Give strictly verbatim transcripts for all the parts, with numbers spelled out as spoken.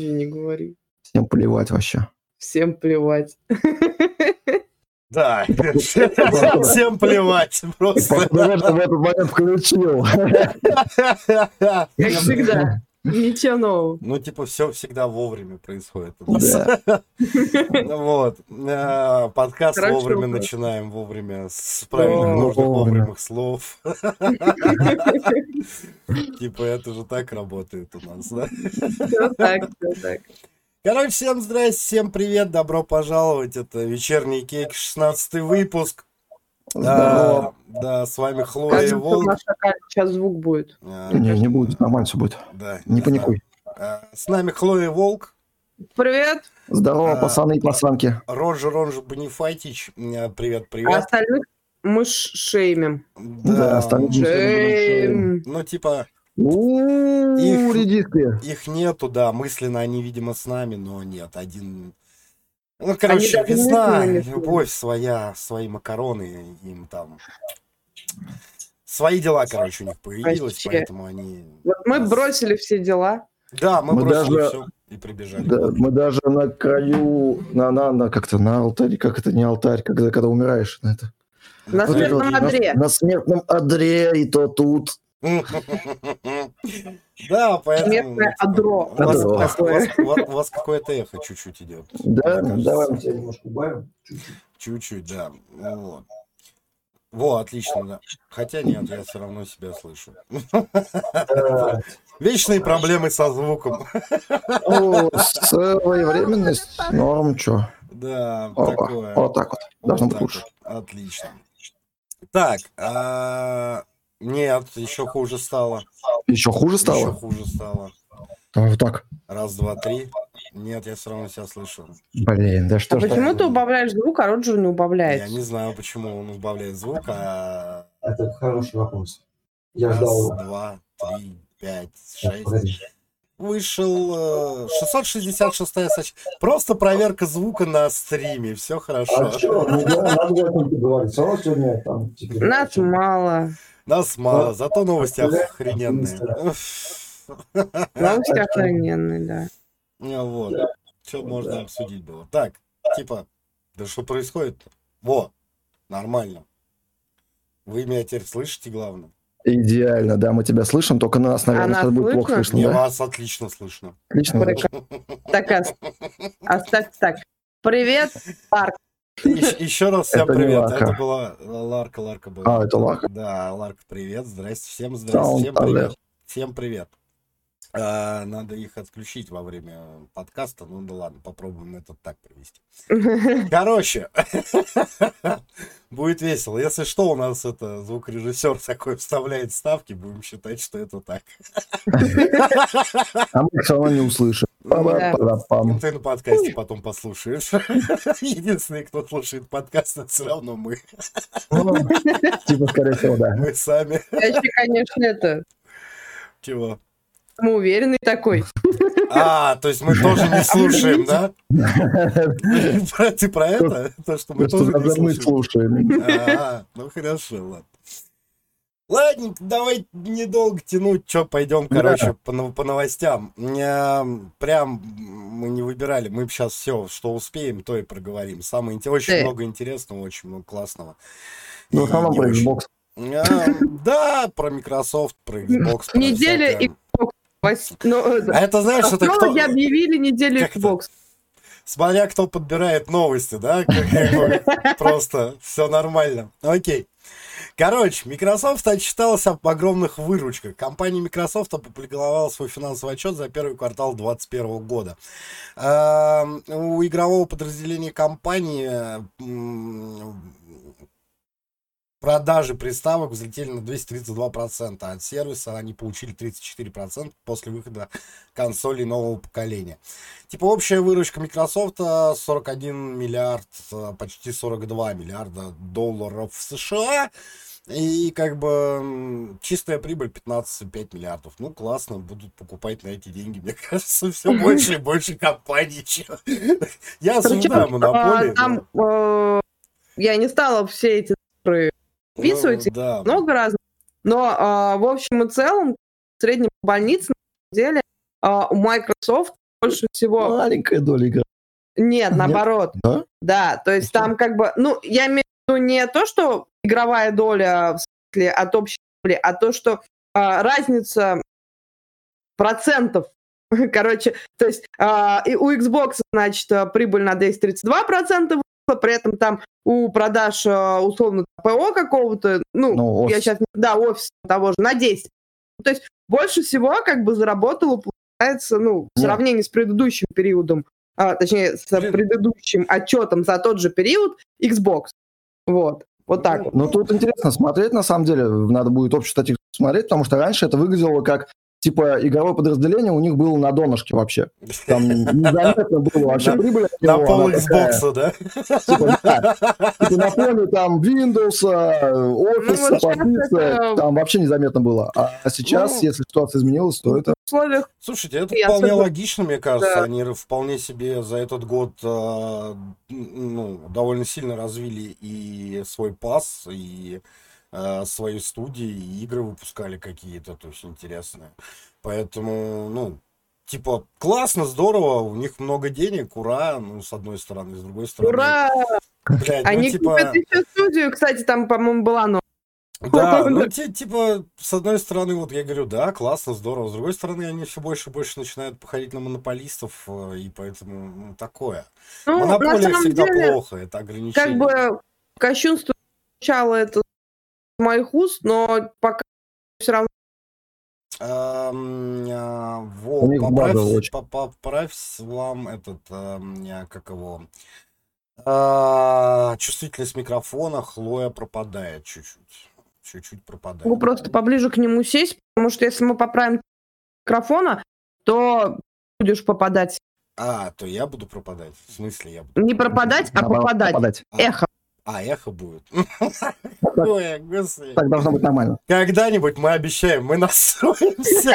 Не говори. Всем плевать вообще. Всем плевать. Да, всем плевать. Просто. В этот момент включил. Как всегда. Ничего нового. Ну, типа, все всегда вовремя происходит у нас. Да. Вот. Подкаст Хорошо, вовремя да. начинаем, вовремя, с правильных, О, нужных, вовремя. вовремых слов. Типа, это же так работает у нас, да? Все так, все так. Короче, всем здрасте, всем привет, добро пожаловать. Это вечерний кейк, шестнадцатый выпуск. Здорово. А, да, с вами Хлоя и Кажется, Волк. на шакале сейчас звук будет. А, Не, не будет, нормально все будет. да, Не знаю. паникуй. А, с нами Хлоя и Волк. Привет. Здорово, А, пацаны и пацанки. Роджер, он же Бонифатич. А, Привет, А привет. остальных мы ш- шеймим. Да, остальных мы Шейм. Ну, типа, Ууу, Их- редиски. их нету, да, мысленно они, видимо, с нами, но нет, один... Ну, короче, даже весна, мысленно не с нами. любовь своя, свои макароны, им там... Свои дела, короче, у них появилось, Вообще. поэтому они... Вот мы нас- бросили все дела. Да, мы, Мы бросили даже- все и прибежали. Да, мы даже на краю, на, на, на как-то на алтаре, как это не алтарь, когда, когда умираешь. На, это, На вот это смертном вот, на- одре. На, смертном одре, и то тут. Да, поэтому... Смертное одро. У вас, у вас- Такое. у вас- у вас- у вас какое-то эхо чуть-чуть идет. Да, Мне кажется. давай мы тебя немножко убавим. Чуть-чуть. Чуть-чуть, да. Вот. Во, отлично, да. Хотя нет, я все равно себя слышу. Да. Вечные проблемы со звуком. О, своевременность, норм, чё. Да, Опа, такое. вот так вот. Должно Вот быть так лучше. вот. Отлично. Так, а, нет, еще хуже стало. Еще хуже Еще стало? хуже стало. А, вот так. Раз, два, три. Нет, я все равно себя слышу. Блин, да что А ж почему так? ты убавляешь звук, а Роджер не Я убавляет? не знаю, почему он убавляет звук, а Это хороший вопрос. Я раз, ждал. два, три, пять, Так, шесть. погоди. Вышел э, шестьсот шестьдесят шестая соч... Просто проверка звука на стриме. Все хорошо. А что, ну, я надо об этом говорить. Все равно сегодня там... теперь- Нас мало. Нас мало, зато новости Оставляем охрененные. Новости охрененные, да. Ну вот. Что можно обсудить было? Так, типа, да что происходит? Во, нормально. Вы меня теперь слышите, главное? Идеально, да, мы тебя слышим, только нас, наверное, А нас сейчас будет плохо слышно? слышно, Мне да? вас отлично слышно. Отлично. Прикольно. Так, оставь так. Привет, Парк. Еще раз всем Это не привет. Ларка. Это была Ларка, Ларка была. А, это Ларка? Да, Ларка, привет. Здрасте, всем здрасте, всем Саунд привет. алерт. Всем привет. А, надо их отключить во время подкаста. Ну да ладно, попробуем это так провести. Короче, будет весело. Если что, у нас это звукорежиссер такой вставляет ставки, будем считать, что это так. А мы все равно не услышим. Па-па-па-пам. Ты на подкасте потом послушаешь. Единственный, кто слушает подкаст, это все равно мы. Ну, Типа, скорее всего, да. Мы сами. Я еще, конечно, это Чего? самоуверенный такой. А, то есть мы тоже не слушаем, да? Ты про это? То, что мы Что тоже даже мы не слушаем. слушаем. А, ну хорошо, ладно. Ладненько, давай недолго тянуть, что пойдем, короче, по, нов- по новостям. Я, прям мы не выбирали, мы сейчас все, что успеем, то и проговорим. Самое интересное, очень Ты. много интересного, очень много классного. Ну, в И основном не про очень. Xbox. А, да, про Microsoft, про Xbox. про Неделя всякое. Xbox. Вось- Ну, А это- это знаешь, это кто? Технологи объявили неделю Как это? Xbox. Смотря кто подбирает новости, да? Как- как бы Просто все нормально. Окей. Короче, Microsoft отчиталась об огромных выручках. Компания Microsoft опубликовала свой финансовый отчет за первый квартал две тысячи двадцать первого года. А, У игрового подразделения компании м, продажи приставок взлетели на двести тридцать два процента, а от сервиса они получили тридцать четыре процента после выхода консолей нового поколения. Типа общая выручка Microsoft сорок один миллиард, почти сорок два миллиарда долларов США. И как бы м, чистая прибыль пятнадцать целых пять десятых миллиардов. Ну классно, будут покупать на эти деньги, мне кажется, все больше и больше компаний. чё. Я осуждаю Причем, монополию. а, там, э, я не стала все эти цифры да. вписывать, Ну, да. много разных. Но а, в общем и целом, в среднем по больнице, на самом деле, а, у Microsoft больше всего... Маленькая доля игры. Нет, наоборот. Да? Да, то есть там как бы... Ну, я имею в виду не то, что игровая доля в смысле от общей доли, а то, что а, разница процентов. Короче, то есть а, и у Xbox, значит, прибыль на двести тридцать два процента выросла, при этом там у продаж условно ПО какого-то, ну, Ну, я офис. сейчас, да, офиса того же, на десять. То есть больше всего как бы заработало, получается, ну, в Нет. сравнении с предыдущим периодом, а, точнее, с Блин. предыдущим отчетом за тот же период Xbox. Вот, вот так вот. Ну, тут интересно смотреть, на самом деле. Надо будет общую статью смотреть, потому что раньше это выглядело как, типа, игровое подразделение у них было на донышке вообще. Там незаметно было вообще прибыль от На него, пол она такая, Xbox, да? типа, да, типа, на фоне там Windows, офиса, вот сейчас позиция, это- там вообще незаметно было. А сейчас, Ну, если ситуация изменилась, то это... В условиях Слушайте, это Я вполне согласна. логично, мне кажется. Да. Они вполне себе за этот год а, ну, довольно сильно развили и свой пас, и а, свои студии, и игры выпускали какие-то, то есть интересные. Поэтому, ну, типа, классно, здорово, у них много денег, ура, ну, с одной стороны, с другой стороны. ура! Блядь, ну, Они типа... купят еще студию, кстати, там, по-моему, была новая. Да, ну, те- типа, с одной стороны, вот я говорю, да, классно, здорово. С другой стороны, они все больше и больше начинают походить на монополистов, э, и поэтому, ну, такое. Ну, на Монополия самом всегда деле, плохо, это ограничение. как бы кощунство звучало это с моих уст, но пока все равно Ам, а, У Во, них поправь, база очень. по- поправь вам этот, ам, а, как его, А, чувствительность микрофона, Хлоя пропадает чуть-чуть. Чуть-чуть пропадает. могу просто поближе к нему сесть, потому что если мы поправим микрофона, то будешь попадать. А, то я буду пропадать. В смысле я буду? Не пропадать, а наоборот, попадать. попадать. Эхо. А, эхо будет. Ой, господи. Так должно быть нормально. Когда-нибудь мы обещаем, мы настроимся.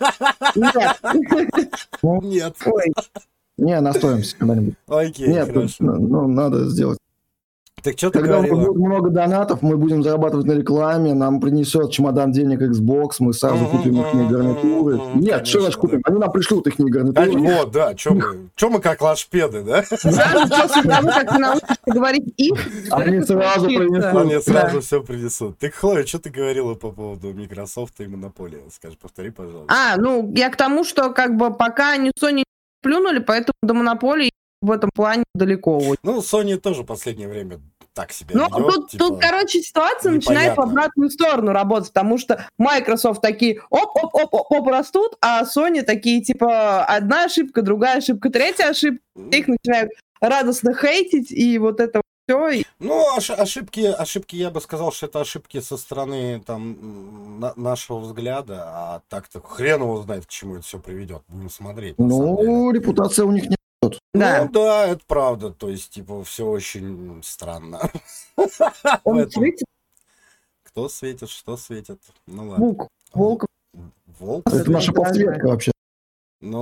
Нет. Нет. Ой, Не, настроимся когда-нибудь. Окей, Нет, хорошо. ну, надо сделать. Так что ты Когда у нас говорила? будет много донатов, мы будем зарабатывать на рекламе, нам принесет чемодан денег Xbox, мы сразу Мгм, купим их мгм, гарнитуры. мгм, Нет, конечно, что значит купим? да. Они нам пришлют их Да, гарнитуры. вот, да, что мы, чё мы как лашпеды, да? сразу после того, как ты научишься говорить их, Они сразу случится. принесут. Они Да. сразу все принесут. Ты, Хлоя, что ты говорила по поводу Microsoft и монополии? Скажи, повтори, пожалуйста. А, ну, я к тому, что как бы пока они Sony не плюнули, поэтому до монополии в этом плане далеко очень. Ну, Sony тоже в последнее время так себя Ну, ведет. тут, типа, тут, короче, ситуация начинает в непонятно. обратную сторону работать, потому что Microsoft такие оп-оп-оп-оп растут, а Sony такие, типа, одна ошибка, другая ошибка, третья ошибка, их начинают радостно хейтить, и вот это все. Ну, ош- ошибки, ошибки, я бы сказал, что это ошибки со стороны там м, на- нашего взгляда, а так-то хрен его знает, к чему это все приведет. Будем смотреть. на самом деле. Ну, репутация у них не... Да, Ну да, это правда. То есть, типа, все очень странно. он Поэтому светит кто светит, что светит. Ну ладно. звук, волк. Волк Это светит. наша подсветка вообще. Ну,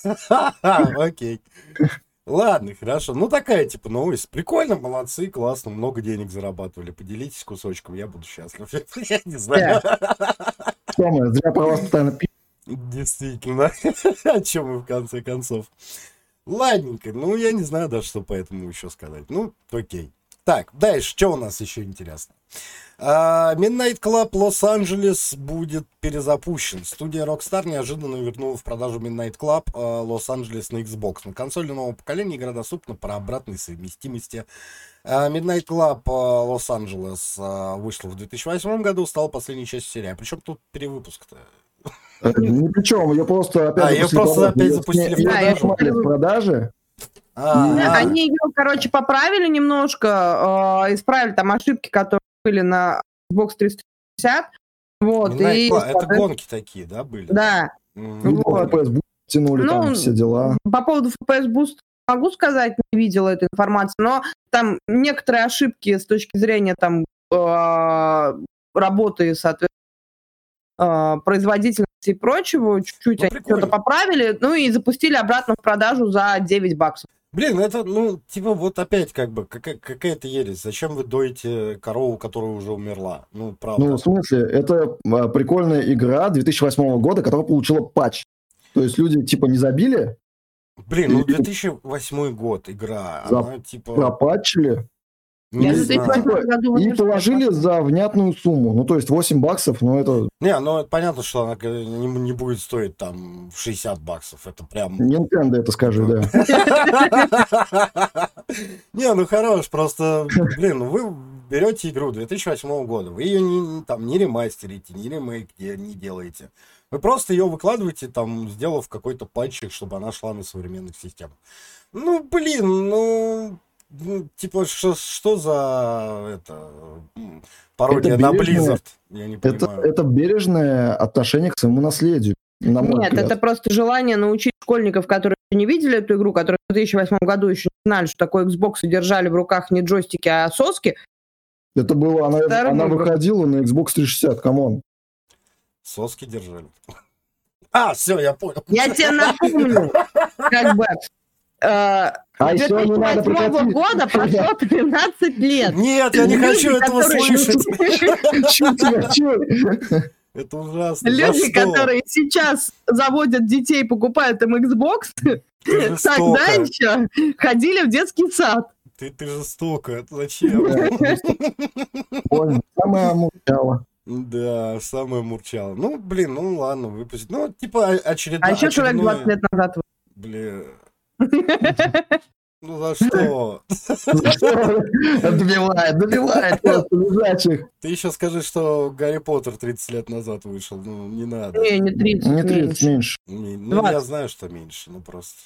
окей. Ладно, хорошо. Ну, такая, типа, новость. Прикольно, молодцы, классно, много денег зарабатывали. Поделитесь кусочком, я буду счастлив. Я не знаю. Что мы, зря про вас постоянно пи***. Действительно. О чем мы в конце концов. Ладненько. Ну, я не знаю даже, что по этому еще сказать. Ну, окей. Так, дальше, что у нас еще интересно? А, Midnight Club Лос-Анджелес будет перезапущен. Студия Rockstar неожиданно вернула в продажу Midnight Club а, Лос-Анджелес на Xbox. На консоли нового поколения игра доступна по обратной совместимости. А, Midnight Club а, Лос-Анджелес а, вышла в две тысячи восьмом году, стала последней частью серии. А причем тут перевыпуск-то? Э, Ни при чем, ее просто опять А, её запустили просто в продажу. опять Её запустили в сня- её продажу. снимали в продаже. А, Не, а. Они ее, короче, поправили немножко, э, исправили там ошибки, которые были на Xbox триста шестьдесят. Вот, Midnight и, Club, это соответственно, гонки такие, да, были? да. Мгм. Ну, Вот. эф пи эс бу- тянули Ну, там все дела. По поводу эф пи эс Boost могу сказать, не видела эту информацию, но там некоторые ошибки с точки зрения там э, работы, соответственно, э, производительности и прочего, чуть-чуть Ну, они прикольно. что-то поправили, ну и запустили обратно в продажу за девять баксов. Блин, это, ну, типа, вот опять, как бы, какая- какая-то ересь. Зачем вы доите корову, которая уже умерла? Ну, правда. Ну, в смысле, это а, прикольная игра две тысячи восьмого года, которая получила патч. То есть люди, типа, не забили Блин, ну две тысячи восьмой год игра, За- она типа... Пропатчили Не Я Ну, за знаю. две тысячи восьмой году и вот положили за внятную сумму. Ну, то есть восемь баксов, ну, это Не, ну это понятно, что она э, не, не будет стоить там шестьдесят баксов. Это прям... Nintendo, это скажи, да. Не, ну хорош, просто, блин, ну вы берете игру две тысячи восьмого года, вы ее не, там, не ремастерите, не ремейк не не делаете. Вы просто ее выкладываете, там, сделав какой-то патчик, чтобы она шла на современных системах. Ну, блин, ну, ну, типа, что, что за это м, пародия Это на бережное- Blizzard? Я не Это, понимаю. это бережное отношение к своему наследию, на мой Нет, взгляд. это просто желание научить школьников, которые не видели эту игру, которые в две тысячи восьмом году еще не знали, что такое Xbox, и держали в руках не джойстики, а соски. Это было, она, Вторым она играм. выходила на Xbox триста шестьдесят, камон. Соски держали. А, все, я понял. Я тебе напомню, как бы э, А с еще не надо две тысячи восьмого прекратить. года прошло тринадцать лет. Нет, я не хочу Люди, этого которые- слышать. Чё тебя, чё? Это ужасно. За Люди, что? которые сейчас заводят детей, покупают им Xbox, Ты тогда жестоко. еще ходили в детский сад. Ты, ты жестоко. Это зачем? Понял. Самое мучало. Да, самое мурчало. Ну, блин, ну ладно, выпустить. Ну, типа о- очередной... А еще человек очередное- двадцать лет назад. Бля. Ну за что? Добивает, добивает просто лежачих. Ты еще скажи, что Гарри Поттер тридцать лет назад вышел. Ну, не надо. Не, не тридцать. Не тридцать, меньше. меньше. Не- Ну, я двадцать. знаю, что меньше, ну просто.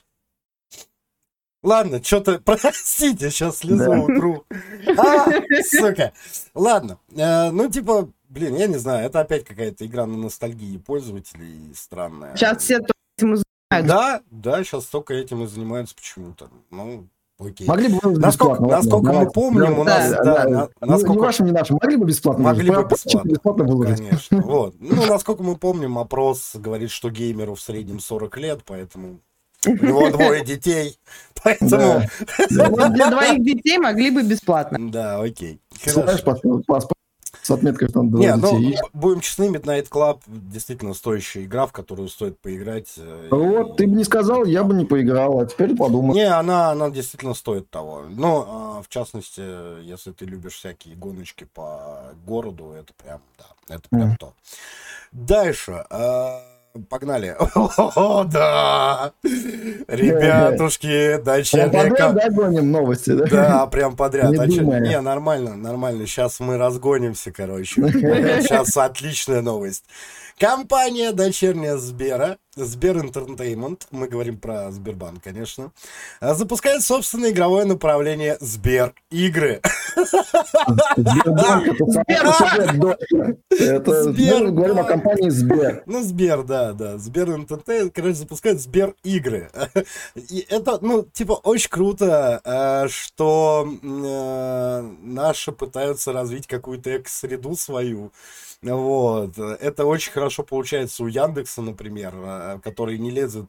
Ладно, что-то, простите, сейчас слезу Да. утру. А, сука. Ладно, э, ну, типа, блин, я не знаю, это опять какая-то игра на ностальгии пользователей странная. Сейчас все только этим и занимаются. Да, да, сейчас только этим и занимаются почему-то. Ну, окей. Могли бы выложить Насколько, бесплатно. ладно, насколько мы давайте. помним, у нас, Да, да, да. на- Ну, насколько... Не вашим, не нашим. Могли бы бесплатно Могли бы выложить? Прям бесплатно. бесплатно выложить. Конечно, вот. Ну, насколько мы помним, опрос говорит, что геймеру в среднем сорок лет, поэтому у него двое детей, поэтому... Да. Вот для двоих детей могли бы бесплатно. Да, окей. Знаешь, Хорошо. паспорт, паспорт с отметкой, что он Не, двое ну, детей. б- будем честны, Midnight Club действительно стоящая игра, в которую стоит поиграть. э, Вот, и- ты бы не сказал, я бы не поиграл, а теперь подумай. Не, она, она действительно стоит того. Но, а, в частности, если ты любишь всякие гоночки по городу, это прям, да, это прям Мгм. то. Дальше. а, Погнали. О, да! Ребятушки, Прям дочерняя подряд, ко- да, гоним новости, да? Да, прям подряд. Не А чё- думая. Не, нормально, нормально. Сейчас мы разгонимся, короче. Сейчас отличная новость. Компания дочерняя Сбера, Сбер Entertainment, мы говорим про Сбербанк, конечно, а, запускает собственное игровое направление Сбер Игры. Сбербанк, это самое совет дочка. Это Сбер, мы говорим да. о компании Сбер. Ну, Сбер, да, да. Сбер Entertainment, короче, запускает Сбер Игры. И это, ну, типа, очень круто, э, что э, наши пытаются развить какую-то эко-среду свою. Вот. Это очень хорошо получается у Яндекса, например, э, который не лезет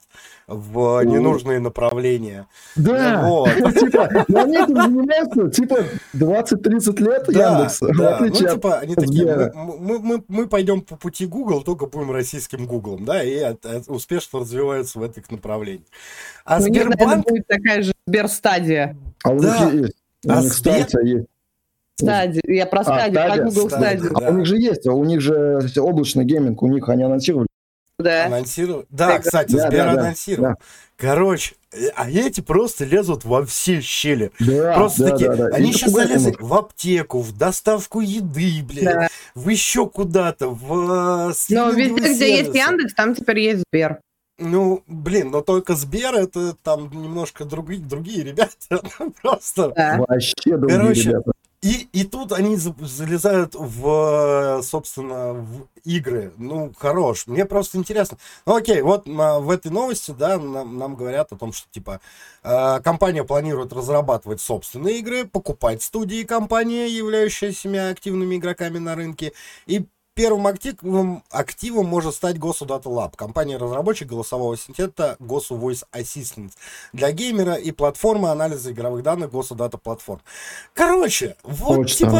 в ненужные направления. Да, Вот. типа, и они этим занимаются, типа, двадцать-тридцать лет Да, Яндекса, в да. отличие Ну, от типа, они такие, Сбера. мы, мы, мы, мы пойдем по пути Google, только будем российским Гуглом, да, и от- от- успешно развиваются в этих направлениях. А У них, наверное, Сбербанк, будет такая же Сберстадия. А у Да. них есть. У А них Сбер- станция есть. Стадия. Я про стадию, про Стадия, Google Стадия, стадию. да. А у них же есть, у них же облачный гейминг, у них они анонсировали. Да. анонсировал. Да, Да, кстати, да, Сбер да, да, анонсировал. да. Короче, э, а эти просто лезут во все щели. Да, Просто да, такие, да, да. они И сейчас пугает залезли немножко. в аптеку, в доставку еды, блядь, Да. в еще куда-то, в э, Но стриминговые везде, где есть сервисы. Яндекс, там теперь есть Сбер. Ну, блин, но только Сбер, это там немножко другие, другие ребята. Просто. Да. Вообще другие Короче, ребята. И, и тут они за- залезают в, собственно, в игры. Ну, хорош. Мне просто интересно. Ну, окей, вот а, в этой новости, да, нам, нам говорят о том, что, типа, э, компания планирует разрабатывать собственные игры, покупать студии компании, являющиеся активными игроками на рынке, и первым активом, активом может стать Gosu Data Lab, компания-разработчик голосового ассистента Gosu Voice Assistant для геймера и платформы анализа игровых данных Gosu Data Platform. Короче, вот Очень типа странно.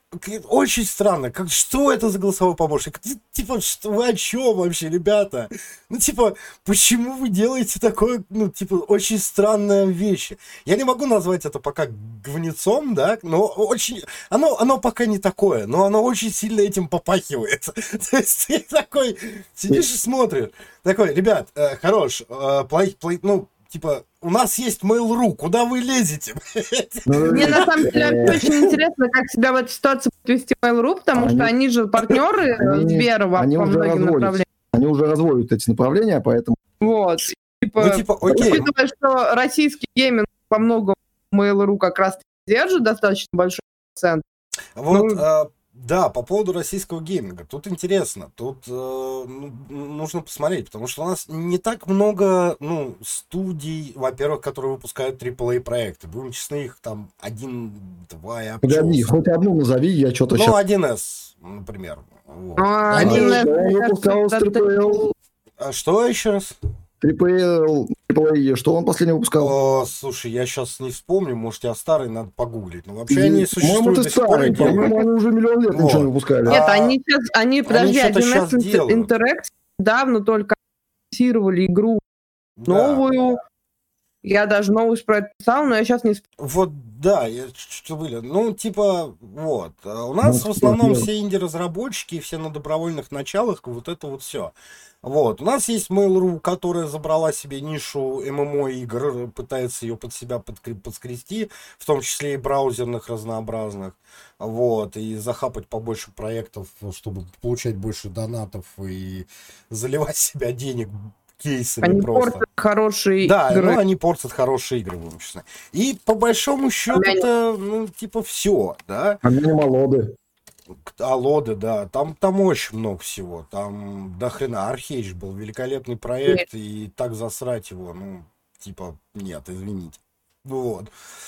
очень странно. Как, что это за голосовой помощник? Типа, что вы о чем вообще, ребята? Ну, типа, почему вы делаете такое, ну, типа, очень странная вещь? Я не могу назвать это пока говнецом, да, но очень... Оно, оно пока не такое, но оно очень сильно этим попахивает. То есть ты такой сидишь и смотришь. Такой, ребят, э, хорош, э, плей, плей, ну, типа, у нас есть Mail.ru, куда вы лезете? Мне на самом деле очень интересно, как себя в этой ситуации будет вести Mail.ru, потому Они- что они же партнеры они- Сбера во они во уже многих разводятся. направлениях. Они уже разводят эти направления, поэтому... Вот. Типа, Ну, типа, окей. учитывая, что российский гейминг по многому Mail.ru как раз держит достаточно большой процент. Вот, Ну- э, да, по поводу российского гейминга. Тут интересно, тут э, ну, нужно посмотреть, потому что у нас не так много, ну, студий, во-первых, которые выпускают трипл эй проекты. Будем честны, их там один-два и Погоди, обчелся. хоть одну назови, я что-то Ну, сейчас... один эс, например. Вот. А, Они- один эс, что он мне выпускал с кажется, Triple L? А что еще раз? Triple A, что он последний выпускал? О, слушай, я сейчас не вспомню, может, я старый, надо погуглить. Но вообще И, они По-моему, существуют ты до сих пор. старый, и делают. по-моему, они уже миллион лет Вот. ничего не выпускали. Нет, А, они сейчас, они, подожди, что-то один щас эс делают. Interactive давно только анонсировали игру Да. новую. Я даже новость про это писал, но я сейчас не... Вот, да, я что были. Ну, типа, вот. А У нас Ну, в основном что, все инди-разработчики, все на добровольных началах, вот это вот все. Вот. У нас есть Mail.ru, которая забрала себе нишу эм эм о игр, пытается ее под себя подкре- подскрести, в том числе и браузерных разнообразных. Вот. И захапать побольше проектов, чтобы получать больше донатов и заливать себя денег кейсами Они просто. портят хорошие Да, игры. ну они портят хорошие игры, будем честны. И по большому счету Они- это, ну, типа, все, да. Они не молоды. Алоды, да, там, там очень много всего. Там до хрена. Архейдж был великолепный проект, и так засрать его, ну, типа, нет, извините. Вот.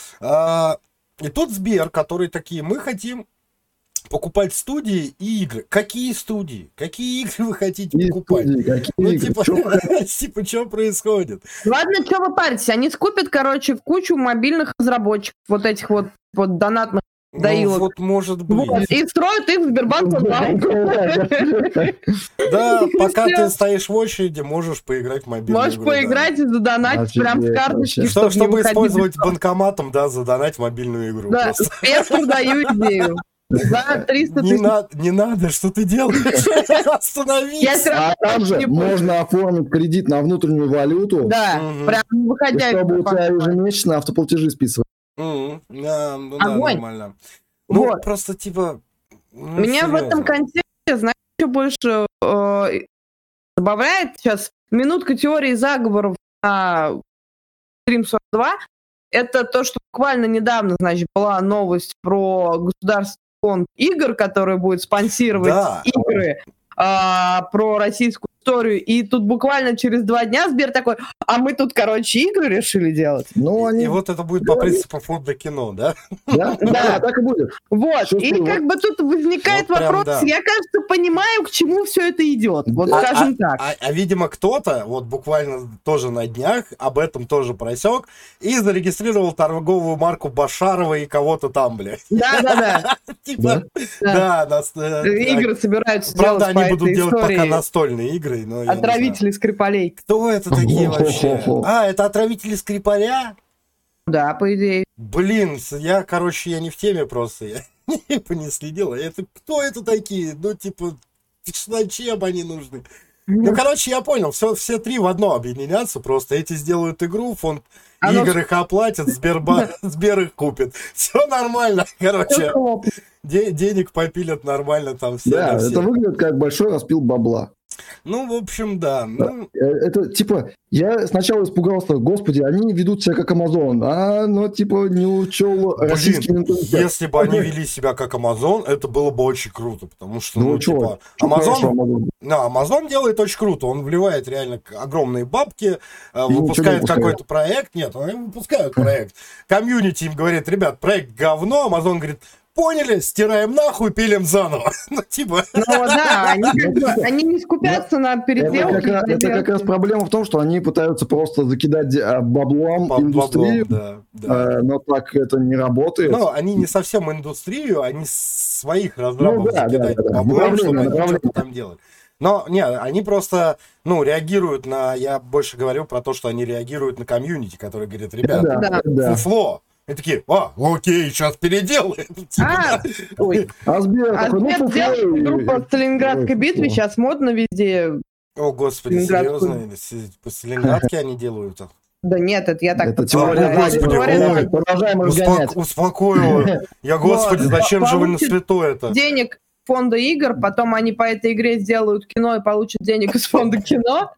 А, и тут Сбер, которые такие, мы хотим покупать студии и игры. Какие студии? Какие игры вы хотите И покупать? студии, какие Ну, игры? типа, Чё, типа, что происходит? Ладно, что вы паритесь? Они скупят, короче, в кучу мобильных разработчиков, вот этих вот, вот донатных Ну, доилок. вот, может быть. Вот, и строят их в Сбербанк онлайн. Да, И пока всё. ты стоишь в очереди, можешь поиграть в мобильную Можешь игру, да. поиграть и задонатить прям с Офигеть карточки, вообще. Что, чтобы, чтобы не выходить. использовать банкоматом, да, задонать мобильную игру. Да, просто. спецу даю идею. За триста Не, тысяч. на- не надо, что ты делаешь? Остановись. Я всё равно А там же не буду. можно оформить кредит на внутреннюю валюту, Да, Мгм. прям не и выходя. из чтобы у тебя Сбербанка. ежемесячно автоплатежи списывать. М, да, ну да, Огонь. нормально. Ну, Вот. просто типа... ну, Меня в этом серьезно. контексте, знаешь, что больше э, добавляет сейчас минутка теории заговоров на стрим сорок два. Это то, что буквально недавно, значит, была новость про государственный фонд игр, который будет спонсировать Да. игры а, про российскую историю. И тут буквально через два дня Сбер такой, а мы тут, короче, игры решили делать. Ну, они... И вот это будет по принципу фонда кино, да? Да, да, так и будет. Вот, Чувствую, и вот. как бы тут возникает Вот прям вопрос, да. я, кажется, понимаю, к чему все это идет. Вот А- скажем а, так. А, а, видимо, кто-то, вот буквально тоже на днях, об этом тоже просек и зарегистрировал торговую марку Башарова и кого-то там, блядь. Да-да-да. Типа, да, нас, э, Игры собираются правда, делать по они будут этой делать пока истории настольные игры, но я не знаю. отравителей Скрипалей. Кто это такие вообще? Хо-хо-хо. А, это отравители Скрипаля? Да, по идее. Блин, с- я, короче, я не в теме просто, я типа не следил. Это кто это такие? Ну, типа, зачем они нужны? Ну, короче, я понял, все, все три в одно объединятся просто. Эти сделают игру, фонд Оно игр их оплатит, Сберба... Сбер их купит. Все нормально, короче. де- денег попилят нормально там все. Да, на все. это выглядит как большой распил бабла. Ну, в общем, да. Ну, Э, Это типа, я сначала испугался, господи, они ведут себя как Amazon, а, ну, типа, не учел российский блин, менталитет. если бы они вели себя как Amazon, это было бы очень круто, потому что, ну, Ну, чё, типа, чё хорошо Amazon, Amazon? да, Amazon делает очень круто, он вливает реально к- огромные бабки, э, ничего не выпускает выпускает. какой-то проект, нет, они выпускают проект, комьюнити им говорит, ребят, проект говно, Amazon говорит, поняли, стираем нахуй, пилим заново. Ну, типа... Ну да, они, как бы, они не скупятся на Это переделке. как, раз, это как раз проблема в том, что они пытаются просто закидать а, баблом Баб- индустрию, баблом, да, да. а, но так это не работает. Но они не совсем индустрию, они своих разрабов Ну да, закидать да, да, да. баблом, Направление, чтобы они направление. что-то там делали. Но, не, они просто, ну, реагируют на... Я больше говорю про то, что они реагируют на комьюнити, которые говорят, ребята, да, да. да. фуфло. И такие, а, окей, сейчас переделаем. Типа, А, да. ой. А Сбер А такой, ну, Сбер фу-фу, делает и- группа в Сталинградской Ой, битве, фу-фу. сейчас модно везде. О, господи, Сталинградскую. серьезно? С- По Сталинградке они делают это? Да нет, это я так... Это подумала. теория, О, господи, Теория- ой. продолжаем разгонять. Успок- Успокоил. Я, господи, Вот. зачем же вы на Получит святое это? денег фонда игр, потом они по этой игре сделают кино и получат денег из фонда кино.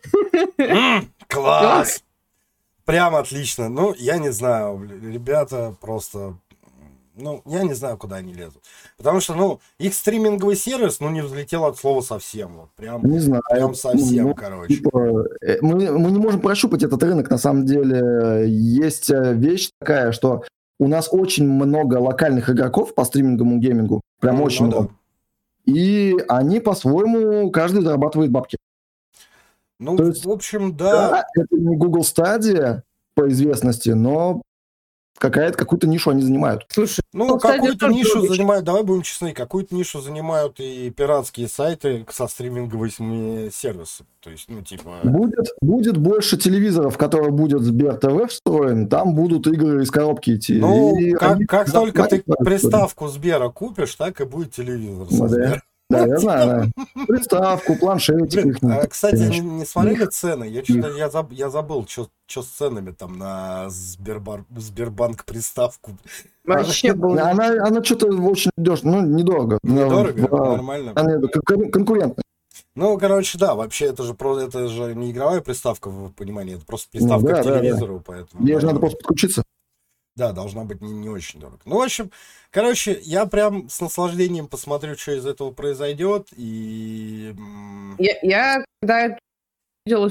М, Класс! Прям отлично. Ну, я не знаю, бля, ребята просто... Ну, я не знаю, куда они лезут. Потому что, ну, их стриминговый сервис, ну, не взлетел от слова совсем. Вот, прям, Не знаю. прям совсем, Ну, короче. Типа, э, мы, мы не можем прощупать этот рынок, на самом деле. Есть э, вещь такая, что у нас очень много локальных игроков по стриминговому геймингу. Прям Ну, очень ну да. много. И они по-своему, каждый зарабатывает бабки. Ну, То есть, в общем, да. Да, это не Google Stadia по известности, но какая-то, какую-то нишу они занимают. Слушай, Ну, Ну, кстати, какую-то тоже нишу очень- занимают, давай будем честны, какую-то нишу занимают и пиратские сайты со стриминговыми сервисами. То есть, ну, типа... Будет, будет больше телевизоров, в которые будет Сбер ТВ встроен, там будут игры из коробки идти. Ну, И как, они как только ты заплатят. приставку Сбера купишь, так и будет телевизор со Ну, да. Сбера. Да, я знаю. да. Приставку, планшетик. Блин, их, а, кстати, не, конечно. не смотрели цены? Я что-то я, заб- я забыл, что с ценами там на Сбербар, Сбербанк приставку. вообще был... Она, она что-то очень дешево, ну, недорого. Недорого, В- нормально. Она кон- конкурентная. Ну, короче, да, вообще это же про это же не игровая приставка в понимании, это просто приставка Ну, да, к да, да. телевизору, поэтому. Ей же да, надо просто подключиться. да, должна быть не, не очень дорого. Ну, в общем, короче, я прям с наслаждением посмотрю, что из этого произойдет, и м, Я, я когда это видела,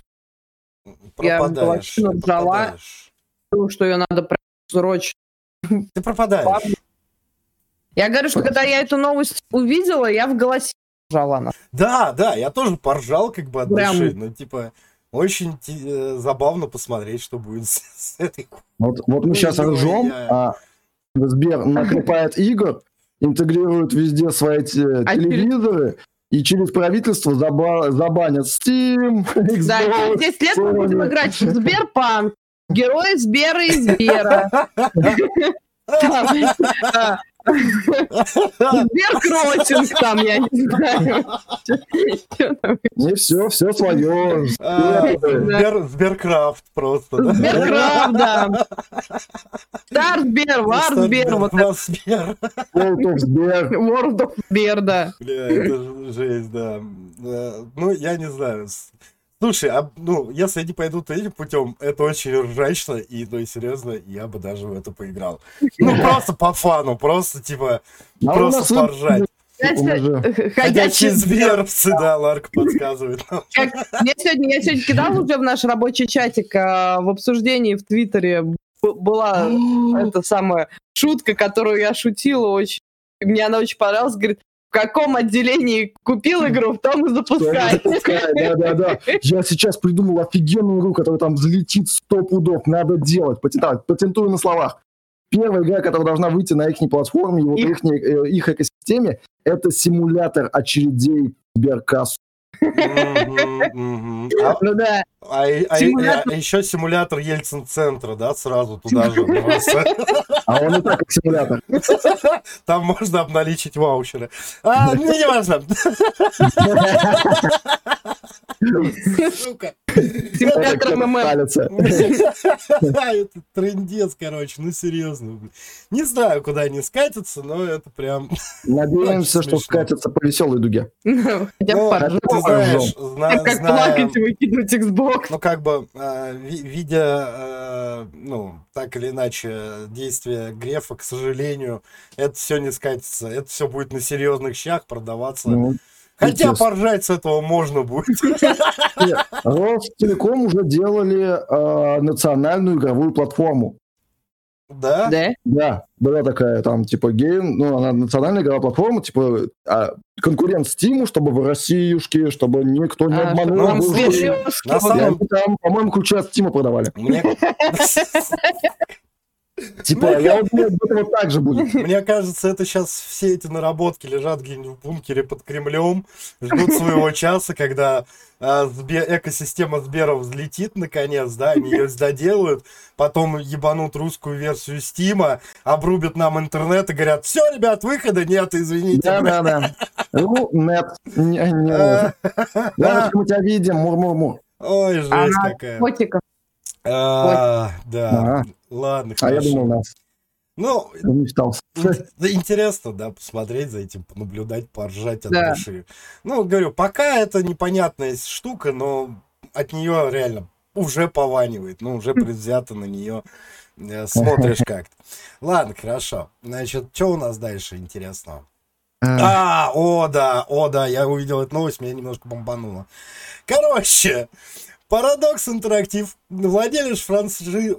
Я пропадаешь. была ржала. пропадаешь. что ее надо прям срочно. Ты пропадаешь. Я говорю, что когда я эту новость увидела, я в голосе ржала. на- Да, да, я тоже поржал как бы от Прям. души, но типа очень ти- э, забавно посмотреть, что будет с, с этой. Вот, вот мы сейчас Ой, ржем, я- а Сбер наклепает игр, интегрирует везде свои те- А телевизоры, и через правительство заба- забанят Steam, Да, Xbox, через десять лет мы будем Sony. играть в Сберпанк. Герои Сбера и Сбера. Сберкроссинг там, я не знаю. Чё там? Не все, все свое. А, Сбер- Сберкрафт просто, да? Сберкрафт, да. Стар Сбер, Вар Сбер, вот Вар Сбер. World of Сбер. World of Сбер, да. Бля, это ж- жесть, да. Э, Ну, я не знаю. С- Слушай, а, ну, если они пойдут этим путем, это очень ржачно, и, ну, и серьезно, я бы даже в это поиграл. Ну, просто по фану, просто, типа, А у просто нас и- поржать. У нас же- Ходячие Ходячие зверовцы, да, Ларк подсказывает нам. Как- Я сегодня, я сегодня кидала уже в наш рабочий чатик а, в обсуждении в Твиттере б- была эта самая шутка, которую я шутила очень. Мне она очень понравилась. Говорит, в каком отделении купил игру, в том и запускай. Да, да, да. Я сейчас придумал офигенную игру, которая там взлетит сто пудов. Надо делать, патентовать. Патентую на словах. Первая игра, которая должна выйти на их платформе, вот Их. их, э, их экосистеме, это симулятор очередей в Сберкассу. Мгм, мгм. А- Ну да. А, и- а и- Симулятор. а еще симулятор Ельцин-центра, да, сразу туда же. просто. А он и так как симулятор. Там можно обналичить ваучеры. А, ну, не важно. Сука. Симулятор МММ. Палится. Это трындец, короче, ну серьезно. блин. Не знаю, куда они скатятся, но это прям... Надеемся, Очень что смешно. скатится по веселой дуге. Ну, хотя бы Ну, поржать. ты знаешь, зна- Как зная- плакать и выкинуть Xbox. Ну, как бы, э, ви- видя, э, ну, так или иначе, действия Грефа, к сожалению, это все не скатится. Это все будет на серьезных щах продаваться. Ну, Хотя естественно. поржать с этого можно будет. Нет, Ростелеком уже делали э, национальную игровую платформу. Да? Да? Да, была такая там, типа, гейм, ну, она национальная игровая платформа, типа, а, конкурент Steam, чтобы в Россиюшке, чтобы никто не А, обманул. что там Ну, был, слушай, что- сверхъёшки на вот И самом- они там, по-моему, ключи от Steam продавали. Мне... Типа, Ну, я вот думаю, это вот так же будет. Мне кажется, это сейчас все эти наработки лежат где-нибудь в бункере под Кремлем, ждут своего часа, когда а, Сбе- экосистема Сбера взлетит наконец, да, они ее доделают, потом ебанут русскую версию Стима, обрубят нам интернет и говорят: все, ребят, выхода нет, извините. Да-да-да. Ну, нет. Не, не. Ладно, мы тебя видим, мур-мур-мур. Ой, жесть Она какая. котика. А, да, А. ладно, А я хорошо. думал, нас Ну, мечтался. да, интересно, да, посмотреть за этим, понаблюдать, поржать от Да. души. Ну, говорю, пока это непонятная штука, но от нее реально уже пованивает, ну, уже предвзято на нее э, смотришь как-то. Ладно, хорошо. Значит, что у нас дальше интересного? А, А, о, да, о, да, я увидел эту новость, меня немножко бомбануло. Короче, Paradox Interactive, владелец франшизы...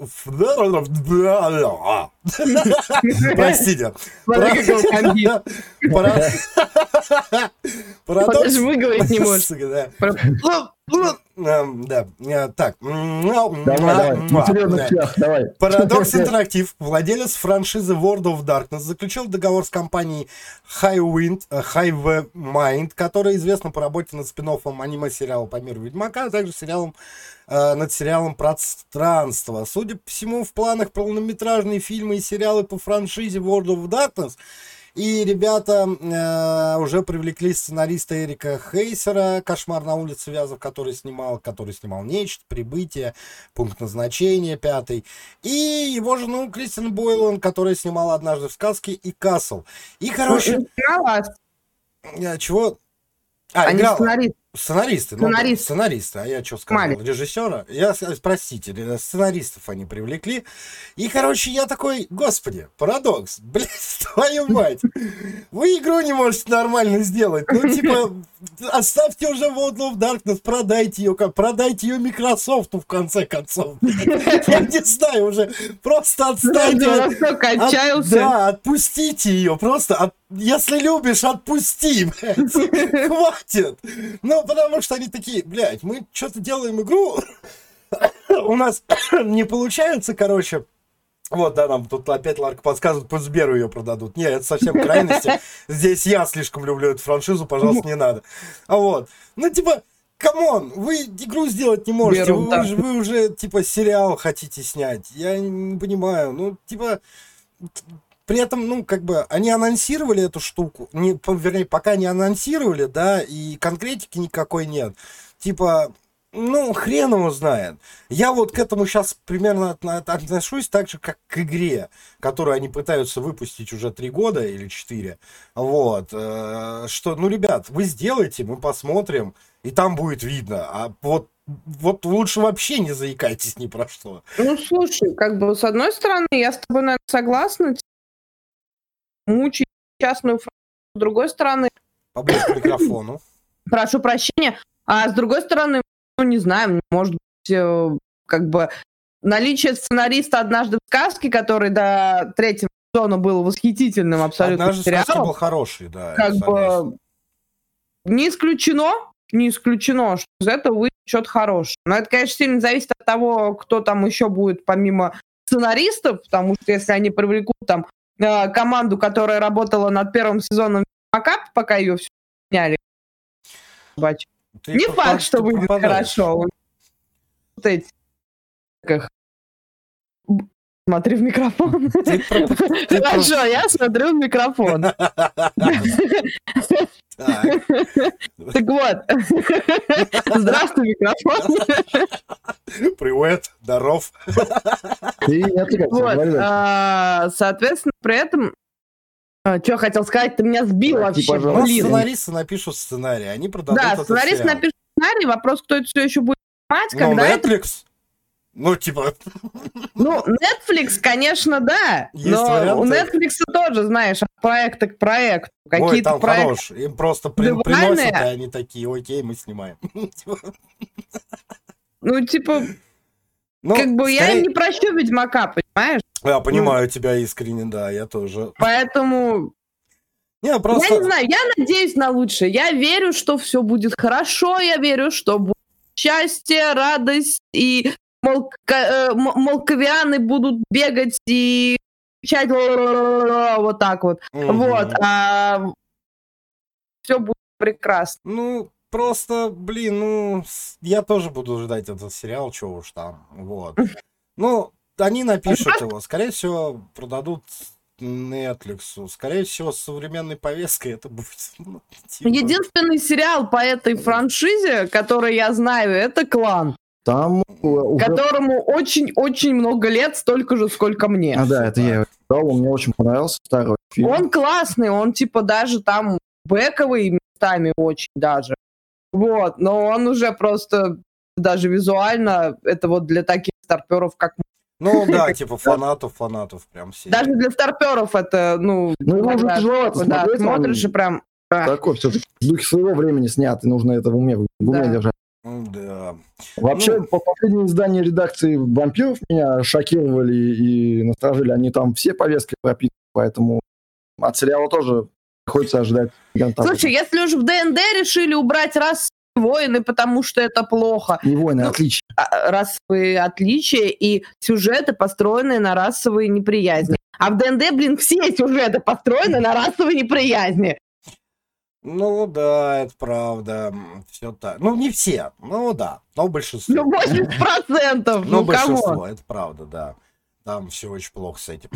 Простите. Смотри, как он комбит. Он даже выговорить не может. Да. Прям, Эм, Да, э, так. Давай, давай, на серьезных щах, давай. Paradox Interactive, владелец франшизы World of Darkness, заключил договор с компанией Highwind, э, Highmind, которая известна по работе над спин-оффом аниме-сериала по миру Ведьмака, а также сериалом, э, над сериалом «Пространство». Судя по всему, в планах полнометражные фильмы и сериалы по франшизе World of Darkness. И ребята э, уже привлекли сценариста Эрика Хейсера, «Кошмар на улице Вязов», который снимал, который снимал «Нечто», «Прибытие», «Пункт назначения», пятый. И его жену Кристин Бойлан, которая снимала «Однажды в сказке» и «Касл». И, короче, снимала, э, чего... А, они играла. сценарист. Сценаристы, ну, Сценарист. сценаристы, а я что сказал, Мали. режиссера, я, с- простите, ре- сценаристов они привлекли, и, короче, я такой: господи, парадокс, блядь, твою мать, вы игру не можете нормально сделать, ну, типа, оставьте уже World of Darkness, продайте ее, как, продайте ее Microsoft, в конце концов, я не знаю, уже, просто отстаньте от- Настолько от- отчаялся. да, отпустите ее, просто, от- если любишь, отпусти, блядь, хватит. Ну, потому что они такие: блядь, мы что-то делаем игру, у нас не получается, короче. Вот, да, нам тут опять Ларк подсказывает, пусть Сберу ее продадут. Не, это совсем крайности. Здесь я слишком люблю эту франшизу, пожалуйста, не надо. А вот, ну, типа, камон, вы игру сделать не можете, Сберу, вы, да. уже- вы уже, типа, сериал хотите снять. Я не понимаю, ну, типа... При этом, ну, как бы, они анонсировали эту штуку, не, по- вернее, пока не анонсировали, да, и конкретики никакой нет. Типа, ну, хрен его знает. Я вот к этому сейчас примерно отно- отношусь так же, как к игре, которую они пытаются выпустить уже три года или четыре. Вот. э, Что, ну, ребят, вы сделайте, мы посмотрим, и там будет видно. А вот, вот лучше вообще не заикайтесь ни про что. Ну, слушай, как бы, с одной стороны, я с тобой, наверное, согласна, мучить частную фразу. С другой стороны, Поближе к микрофону. прошу прощения, а с другой стороны, ну, не знаю, может быть, э, как бы наличие сценариста «Однажды в сказке», который до третьего сезона был восхитительным абсолютно Однажды в сказке сериалом, был хороший, да. как я согласен. бы не исключено, не исключено, что из этого выйдет что-то хорошее. Но это, конечно, сильно зависит от того, кто там еще будет помимо сценаристов, потому что если они привлекут там э, команду, которая работала над первым сезоном «Ведьмака», пока ее все сняли, бач, Ты не пропа- факт, что ты выйдет пропадаешь. хорошо. Вот эти, как их, б- смотри в микрофон. Ты пропа- ты пропа- Хорошо, я смотрю в микрофон. Так. Так вот. Здравствуй, микрофон. Привет, здоров. Ты не отвлекайся, Вот, говори дальше. а, соответственно, при этом, что хотел сказать, ты меня сбил Прости, вообще, пожалуйста. Ну, блин. сценаристы напишут сценарий, они продадут Да, этот сценарист сериал. напишет сценарий, вопрос, кто это все еще будет снимать, Ну, когда это... Netflix. Ну, типа, Ну, Netflix, конечно, да, Есть но варианты. у Netflix тоже, знаешь, от проекта к проекту. ой, Какие-то там проекты... хорош. Им просто при- Визуальные. приносят, и они такие: окей, мы снимаем. Ну, типа, Ну, как бы скорее... я не прощу Ведьмака, понимаешь? Я понимаю ну, тебя искренне, да, я тоже. Поэтому... Не, просто... Я не знаю, я надеюсь на лучшее. Я верю, что все будет хорошо, я верю, что будет счастье, радость, и молка... молковианы будут бегать и кричать вот так вот. Угу. Вот. А... Все будет прекрасно. Ну, просто, блин, ну, я тоже буду ждать этот сериал, чего уж там, вот. Ну, они напишут его, скорее всего, продадут Netflix, скорее всего, с современной повесткой это будет... Ну, типа... Единственный сериал по этой франшизе, который я знаю, это «Клан». Там уже... Которому очень-очень много лет, столько же, сколько мне. А, да, это так. Я его читал, он мне очень понравился, старый фильм. Он классный, он типа даже там бэковый местами очень даже. Вот, но он уже просто даже визуально, это вот для таких старперов, как мы. Ну да, типа фанатов, фанатов прям сильно. Даже для старперов это, ну... Ну его уже тяжело смотреть. Смотришь и прям... Такой все-таки в духе своего времени снят, и нужно это в уме, в уме держать. Да. Вообще, ну... по последним изданиям редакции «Вампиров» меня шокировали и насторожили. Они там все повестки прописаны, поэтому от сериала тоже приходится ожидать. Слушай, если уж в ДНД решили убрать расовые войны, потому что это плохо. Не войны, ну, отличия. Расовые отличия и сюжеты, построенные на расовые неприязни. А в ДНД, блин, все сюжеты построены на расовой неприязни. Ну да, это правда. Все так. Ну, не все. Ну да. Но большинство. Ну, восемьдесят процентов. Ну, большинство, это правда, да. Там все очень плохо с этим.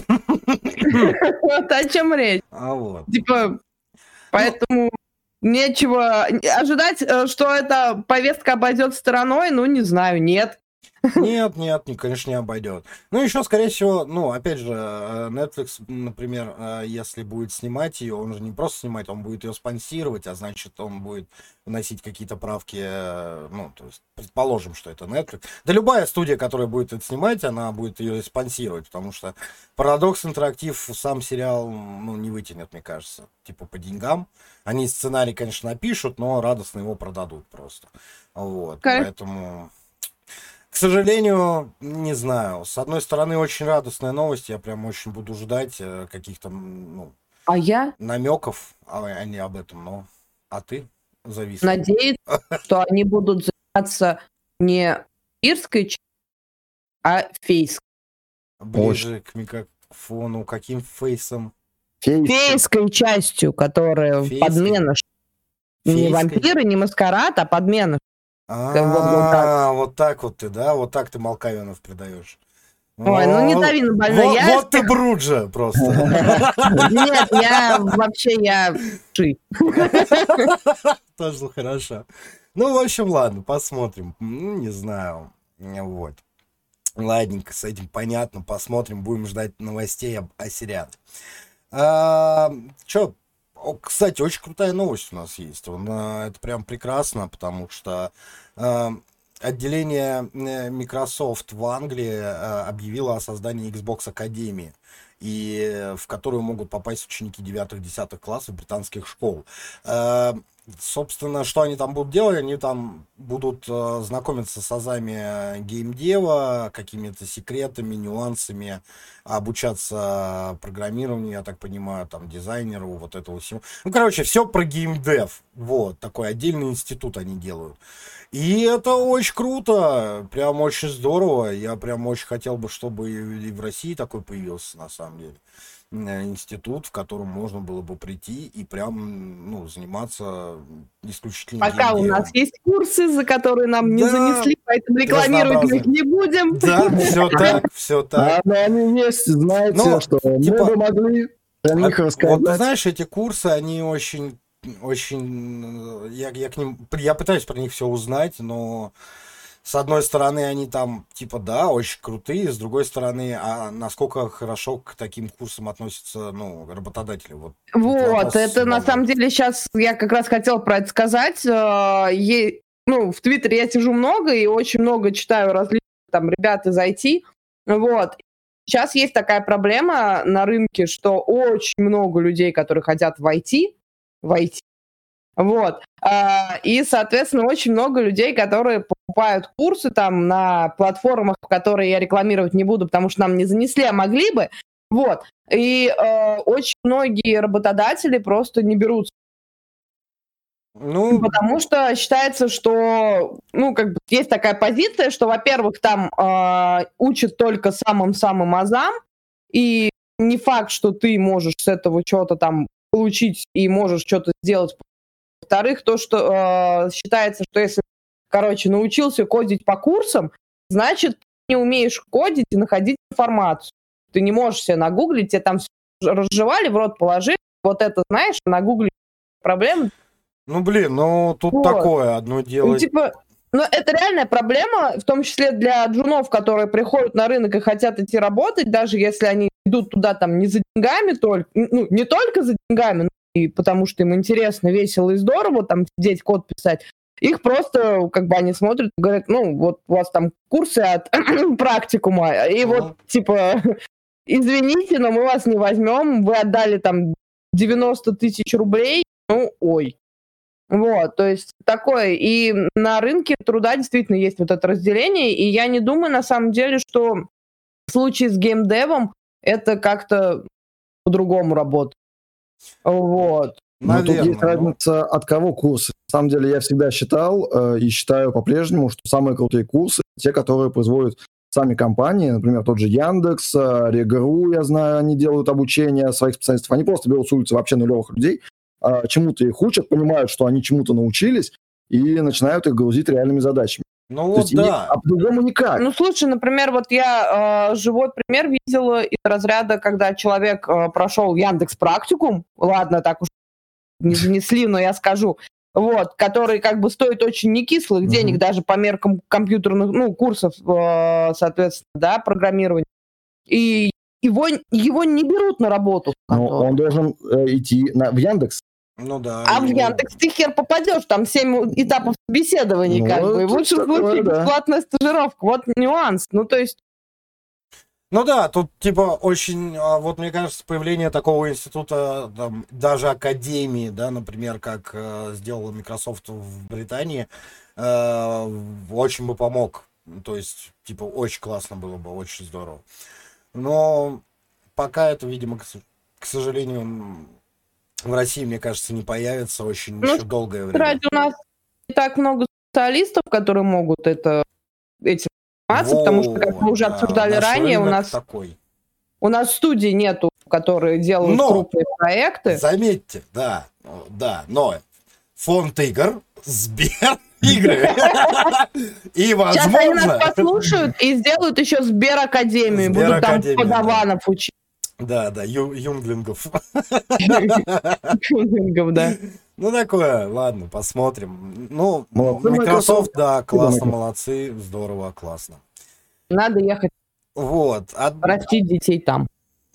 Вот о чем речь. А вот. Типа, поэтому нечего ожидать, что эта повестка обойдет стороной, ну, не знаю, нет. Нет, нет, конечно, не обойдет. Ну, еще, скорее всего, ну, опять же, Netflix, например, если будет снимать ее, он же не просто снимает, он будет ее спонсировать, а значит, он будет вносить какие-то правки, ну, то есть, предположим, что это Netflix. Да любая студия, которая будет это снимать, она будет ее спонсировать, потому что Paradox Interactive сам сериал, ну, не вытянет, мне кажется, типа по деньгам. Они сценарий, конечно, напишут, но радостно его продадут просто. Вот, okay. Поэтому... К сожалению, не знаю. С одной стороны, очень радостная новость. Я прям очень буду ждать каких-то ну, а я? намеков, а не об этом. Но а ты завис. Надеюсь, что они будут заниматься не ирской частью, а фейской. Ближе к микрофону. Каким фейсом? Фейской частью, которая Фейской? подмена. Фейской? Не вампиры, не маскарад, а подмена. А, вот так вот ты, да? Вот так ты Малкавинов предаешь. Ой, ну не дави на больной. Вот, вот ты Бруджа просто. Нет, я вообще, я ши. Тоже хорошо. Ну, в общем, ладно, посмотрим. Ну, не знаю. Вот. Ладненько, с этим понятно. Посмотрим, будем ждать новостей о сериале. Че? Кстати, очень крутая новость у нас есть. Он, это прям прекрасно, потому что э, отделение Microsoft в Англии э, объявило о создании Xbox Академии, и, в которую могут попасть ученики девятых-десятых классов британских школ. Э, собственно, что они там будут делать? Они там будут э, знакомиться с азами геймдева, какими-то секретами, нюансами, обучаться программированию, я так понимаю, там, дизайнеру, вот этого всего. Ну, короче, все про геймдев. Вот, такой отдельный институт они делают. И это очень круто, прям очень здорово. Я прям очень хотел бы, чтобы и в России такой появился, на самом деле. Институт, в котором можно было бы прийти и прям, ну, заниматься исключительно Пока геймдевом. У нас есть курсы, за которые нам да, не занесли, поэтому рекламировать их не будем. Да, все так, все так. Да, они есть, знаете, но, что типа, мы бы могли про них рассказать. Вот, знаешь, эти курсы, они очень, очень, я, я к ним, я пытаюсь про них все узнать, но с одной стороны, они там, типа, да, очень крутые, с другой стороны, а насколько хорошо к таким курсам относятся, ну, работодатели? Вот, вот это на самом деле сейчас я как раз хотела про это сказать. Е- ну, в Твиттере я сижу много и очень много читаю различных там ребят из ай ти. Вот. Сейчас есть такая проблема на рынке, что очень много людей, которые хотят в ай ти, в ай ти. Вот. И, соответственно, очень много людей, которые покупают курсы там на платформах, которые я рекламировать не буду, потому что нам не занесли, а могли бы. Вот. И э, очень многие работодатели просто не берут. Ну, Потому что считается, что, ну, как бы есть такая позиция, что, во-первых, там э, учат только самым-самым азам, и не факт, что ты можешь с этого что-то там получить и можешь что-то сделать. Во-вторых, то, что э, считается, что если, короче, научился кодить по курсам, значит, ты не умеешь кодить и находить информацию. Ты не можешь себе нагуглить, тебе там разжевали, в рот положили, вот это знаешь, нагуглить проблемы. ну, блин, ну, тут Вот. такое одно дело. Ну, типа, ну, это реальная проблема, в том числе для джунов, которые приходят на рынок и хотят идти работать, даже если они идут туда там не за деньгами только, ну, не только за деньгами, но и потому что им интересно, весело и здорово там сидеть, код писать. Их просто, как бы, они смотрят и говорят, ну, вот у вас там курсы от практикума, и Ага. вот, типа, извините, но мы вас не возьмем, вы отдали там девяносто тысяч рублей, ну, ой. Вот, то есть такое. И на рынке труда действительно есть вот это разделение, и я не думаю, на самом деле, что в случае с геймдевом это как-то по-другому работает. Вот. Но тут Наверное, есть ну. разница, от кого курсы. На самом деле я всегда считал э, и считаю по-прежнему, что самые крутые курсы те, которые производят сами компании, например, тот же Яндекс, э, Регру, я знаю, они делают обучение своих специалистов. Они просто берут с улицы вообще нулевых людей, э, чему-то их учат, понимают, что они чему-то научились, и начинают их грузить реальными задачами. Ну То вот есть, и- да. а по-другому никак. Ну, слушай, например, вот я э, живой пример видела из разряда, когда человек э, прошел Яндекс практикум, ладно, так уж не занесли, но я скажу, вот, который как бы стоит очень некислых Мгм. денег, даже по меркам компьютерных, ну, курсов, э, соответственно, да, программирования. И его, его не берут на работу в Но контору. он должен э, идти на, в Яндекс. Ну да. А в и- Яндекс ты хер попадешь, там семь этапов собеседований, Ну, как бы, и в тут лучшем такое, случае да. бесплатная стажировка. Вот нюанс. Ну, то есть, Ну да, тут типа очень, а, вот мне кажется, появление такого института, там, даже академии, да, например, как э, сделала Microsoft в Британии, э, очень бы помог. То есть, типа, очень классно было бы, очень здорово. Но пока это, видимо, к, с- к сожалению, м, в России, мне кажется, не появится очень Ну, еще долгое время. кстати, у нас не так много специалистов, которые могут это, этим заниматься, потому что, как мы Вот, уже да, обсуждали наш ранее, у рынок нас, такой. у нас студий нету, которые делают Но! крупные проекты. Заметьте, да, да, но фонд игр, Сбер игры. И Сейчас они нас возможно... послушают и сделают еще Сберакадемию, будут там Сберакадемию, подаванов учить. Да, да, ю- юнглингов. Да. Ну, такое, ладно, посмотрим. Ну, Молодцы, Microsoft, Microsoft. да, классно, Microsoft. молодцы, здорово, классно. Надо ехать Вот, а растить детей там.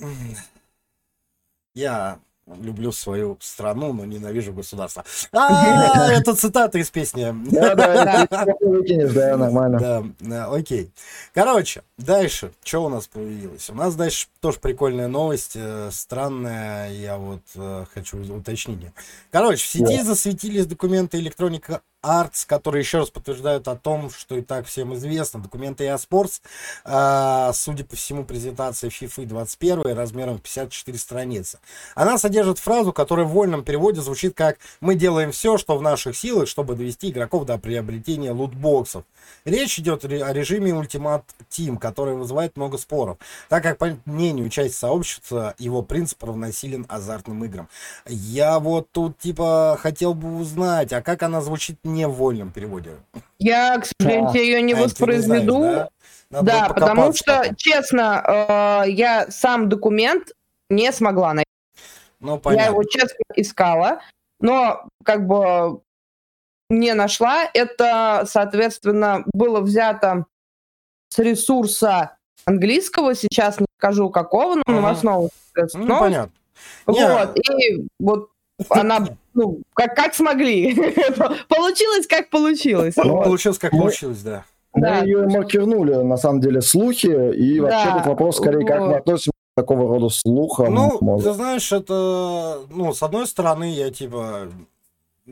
я люблю свою страну, но ненавижу государство. А, это цитата из песни. Да, да, если ты выкинешь, да, нормально. Да, да, окей. Короче, дальше, что у нас появилось? У нас дальше тоже прикольная новость, э, странная, я вот э, хочу уточнить. Короче, в сети засветились документы Electronic Arts, которые еще раз подтверждают о том, что и так всем известно. Документы и а Sports, э, судя по всему, презентация FIFA двадцать один размером в пятьдесят четыре страницы. Она содержит фразу, которая в вольном переводе звучит как «Мы делаем все, что в наших силах, чтобы довести игроков до приобретения лутбоксов». Речь идет о режиме Ultimate Team, который вызывает много споров, так как, по мнению части сообщества, его принцип равносилен азартным играм. Я вот тут, типа, хотел бы узнать, а как она звучит не в вольном переводе? Я, к сожалению, А. ее не А, ты воспроизведу. знаешь, да? Надо Да, будет потому покопаться что, потом. честно, э, я сам документ не смогла найти. Ну, Я понятно. его честно искала, но как бы не нашла. Это, соответственно, было взято с ресурса английского, сейчас не скажу какого, но Ага. новостного, соответственно, Ну, новость. понятно. Не. Вот, и вот она, ну, как, как смогли. Получилось, как получилось. Ну, Получилось, как мы- получилось, да. Мы Да. ее маркернули, на самом деле, слухи, и вообще Да, тут вопрос скорее, как мы вот. относимся к такого рода слухам. Ну, может. ты знаешь, это, ну, с одной стороны, я, типа,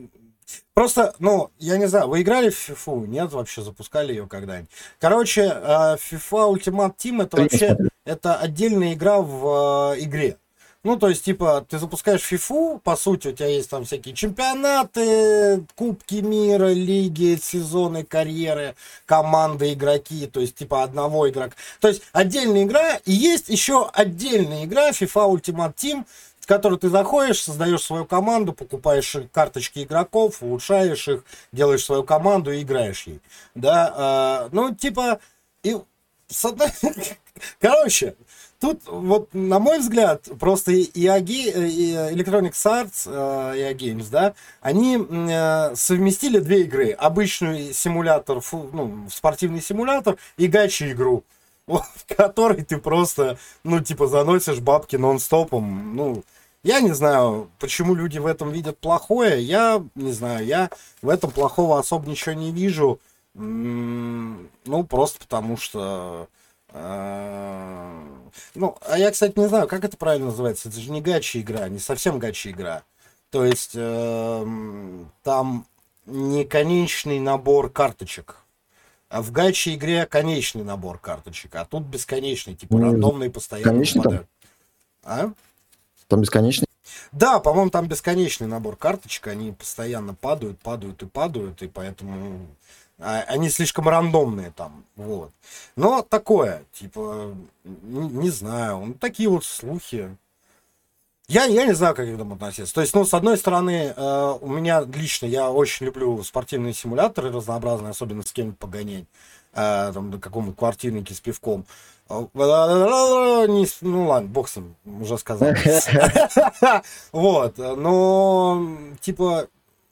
Просто, ну, я не знаю, вы играли в фифу? Нет, вообще запускали ее когда-нибудь? Короче, э, FIFA Ultimate Team это вообще, это отдельная игра в э, игре. Ну, то есть, типа, ты запускаешь фифу, по сути, у тебя есть там всякие чемпионаты, кубки мира, лиги, сезоны, карьеры, команды, игроки, то есть, типа, одного игрока. То есть, отдельная игра, и есть еще отдельная игра FIFA Ultimate Team, в которую ты заходишь, создаешь свою команду, покупаешь карточки игроков, улучшаешь их, делаешь свою команду и играешь ей. Да, э, ну, типа, и с одной... Короче, тут, вот, на мой взгляд, просто и и Electronic Arts, и и Games, да, они э, совместили две игры. Обычный симулятор, фу, ну, спортивный симулятор и гачи-игру, в которой ты просто, ну, типа, заносишь бабки нон-стопом. Ну, я не знаю, почему люди в этом видят плохое. Я не знаю, я в этом плохого особо ничего не вижу. М, Ну, просто потому что... э, Ну, а я, кстати, не знаю, как это правильно называется. Это же не гачи-игра, не совсем гачи-игра. То есть, эм, там не конечный набор карточек. А в гачи-игре конечный набор карточек, а тут бесконечный, типа Ну, рандомные постоянно конечный там? выпадают. А? Там бесконечный. Да, по-моему, там бесконечный набор карточек, они постоянно падают, падают и падают, и поэтому а, они слишком рандомные там, вот. Но такое, типа, не, не знаю, ну, такие вот слухи. Я, я не знаю, как к этому относиться. То есть, ну, с одной стороны, э, у меня лично, я очень люблю спортивные симуляторы разнообразные, особенно с кем-нибудь погонять, э, там, на каком-нибудь квартирнике с пивком. Э, не с- Ну, ладно, бог с ним, уже сказал. Вот, но, типа,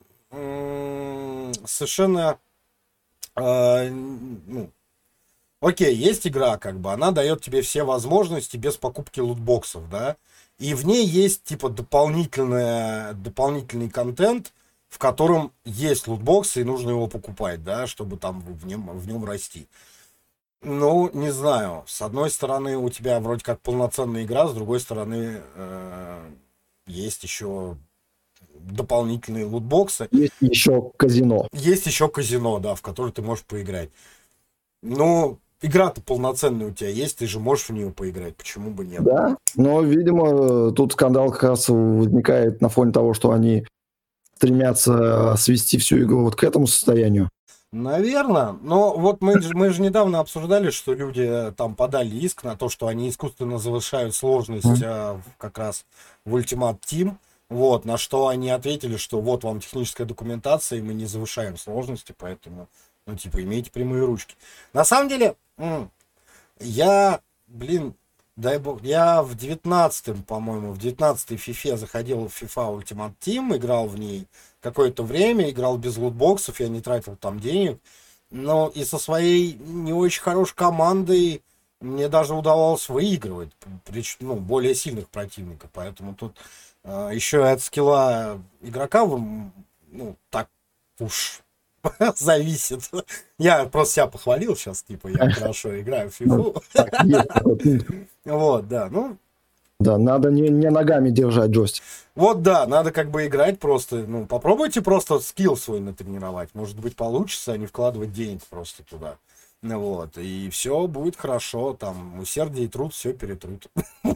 м, совершенно, э, ну, окей, есть игра, как бы, она дает тебе все возможности без покупки лутбоксов, да, и в ней есть, типа, дополнительная, дополнительный контент, в котором есть лутбоксы, и нужно его покупать, да, чтобы там в нем, в нем расти. Ну, не знаю, с одной стороны, у тебя вроде как полноценная игра, с другой стороны, э, есть еще дополнительные лутбоксы, Есть еще казино. есть еще казино, да, в которое ты можешь поиграть. Ну, игра-то полноценная у тебя есть, ты же можешь в нее поиграть, почему бы нет? Да, но, видимо, тут скандал как раз возникает на фоне того, что они стремятся свести всю игру вот к этому состоянию. Наверное, но вот мы, же- мы же недавно обсуждали, что люди э, там подали иск на то, что они искусственно завышают сложность э, в- как раз в Ultimate Team, вот, на что они ответили, что вот вам техническая документация, и мы не завышаем сложности, поэтому, ну, типа, имейте прямые ручки. На самом деле, м, я, блин, дай бог, я в девятнадцатом, по-моему, в девятнадцатой фифе заходил в FIFA Ultimate Team, играл в ней какое-то время, играл без лутбоксов, я не тратил там денег, но и со своей не очень хорошей командой мне даже удавалось выигрывать, прич- ну, более сильных противников, поэтому тут э, еще и от скилла игрока, вы- ну, так уж зависит. Я просто себя похвалил сейчас, типа, я хорошо играю в Ну, фифу. так, есть такой пункт. Вот, да, ну, Да, надо не, не ногами держать джойстик. вот да, надо как бы играть просто, ну, попробуйте просто скилл свой натренировать, может быть, получится, а не вкладывать денег просто туда. Ну вот, и все будет хорошо, там, усердие и труд все перетрут.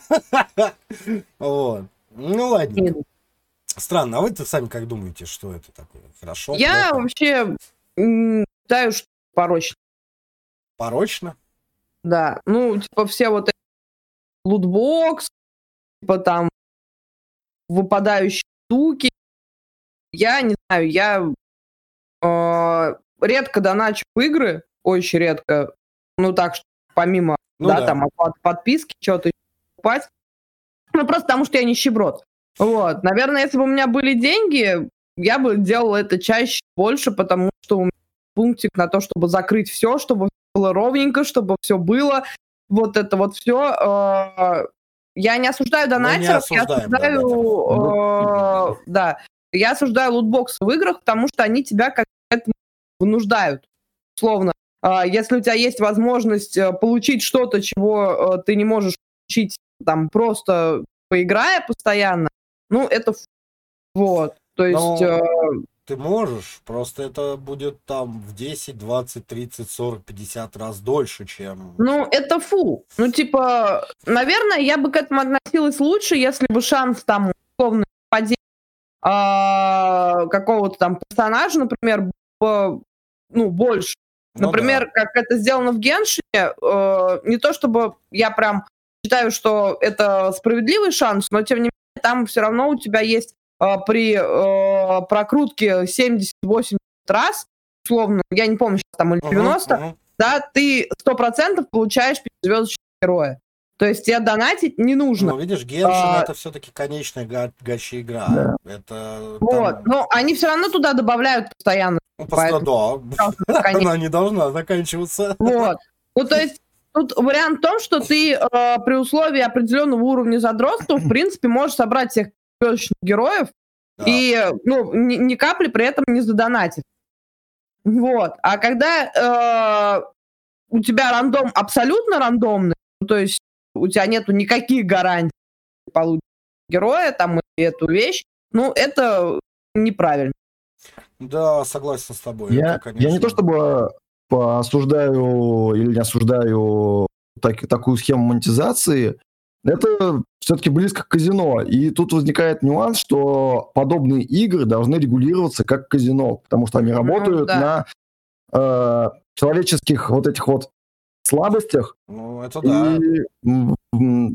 Вот. Ну, ладненько. Странно, а вы-то сами как думаете, что это такое? Хорошо, Я плохо, вообще м, считаю, что порочно. порочно? Да, ну, типа, все вот эти лутбокс, типа, там, выпадающие штуки. Я не знаю, я э, редко доначу в игры, очень редко. Ну, так что помимо, Ну да, да. там, оплаты подписки, что-то покупать. Ну, просто потому что я нищеброд. Вот. Наверное, если бы у меня были деньги, я бы делала это чаще, больше, потому что у меня пунктик на то, чтобы закрыть все, чтобы было ровненько, чтобы все было. Вот это вот все. Я не осуждаю Мы не донатеров, я осуждаем, да, осуждаю, э, да, я осуждаю лутбоксы в играх, потому что они тебя как к этому вынуждают, условно. А, Если у тебя есть возможность э, получить что-то, чего э, ты не можешь получить там просто поиграя постоянно, ну, это ф- вот. То есть, Ну, э, Ты ты можешь, просто это будет там в десять, двадцать, тридцать, сорок, пятьдесят раз дольше, чем... Ну, это фу. Ну, типа, наверное, я бы к этому относилась лучше, если бы шанс там условно падения а, какого-то там персонажа, например, был, ну, больше. Ну Например, да. как это сделано в Геншине, э, не то чтобы я прям считаю, что это справедливый шанс, но тем не менее там все равно у тебя есть э, при э, прокрутке семьдесят-восемьдесят раз, условно, я не помню сейчас там или девяносто, Мгм, мгм. да, ты сто процентов получаешь пятизвездочного героя. То есть тебе донатить не нужно. Ну, видишь, Геншин А, это все-таки конечная га- гача-игра. Да. Это Вот. там... Но они все равно туда добавляют постоянно. Ну, просто Поэтому, да, пожалуйста, конечно. она не должна заканчиваться. Вот. Ну, то есть тут вариант в том, что ты э, при условии определенного уровня задротства, в принципе, можешь собрать всех звездочных героев Да. и, ну, ни, ни капли при этом не задонатить. Вот. А когда э, у тебя рандом абсолютно рандомный, ну, то есть у тебя нету никаких гарантий получить героя там и эту вещь, ну, это неправильно. Да, согласен с тобой. Я, Это, я не конечно. то чтобы осуждаю или не осуждаю так- такую схему монетизации, это все-таки близко к казино. И тут возникает нюанс, что подобные игры должны регулироваться как казино, потому что они Ну, работают да. на э, человеческих вот этих вот слабостях. Ну, это да. И, м, м,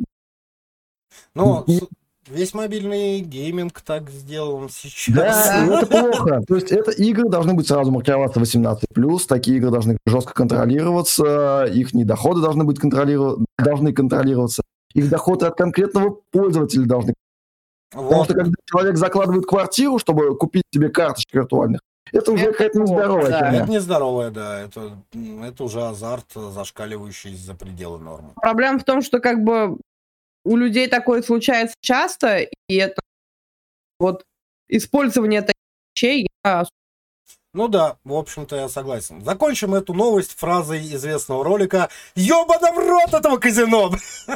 Ну, и- с- весь мобильный гейминг так сделан сейчас. Да, и Да. это плохо. То есть это игры должны быть сразу маркироваться восемнадцать плюс, такие игры должны жестко контролироваться, их доходы должны быть контролироваться, должны контролироваться, их доходы от конкретного пользователя должны. Потому Вот. что когда человек закладывает квартиру, чтобы купить себе карточки виртуальных, это уже Это какая-то плохо, нездоровая да. херня. Это нездоровое, да. Это, м, это уже азарт, зашкаливающий за пределы нормы. Проблема в том, что как бы у людей такое случается часто, и это вот использование таких вещей я Ну да, в общем-то я согласен. Закончим эту новость фразой известного ролика «Ёбана в рот этого казино!»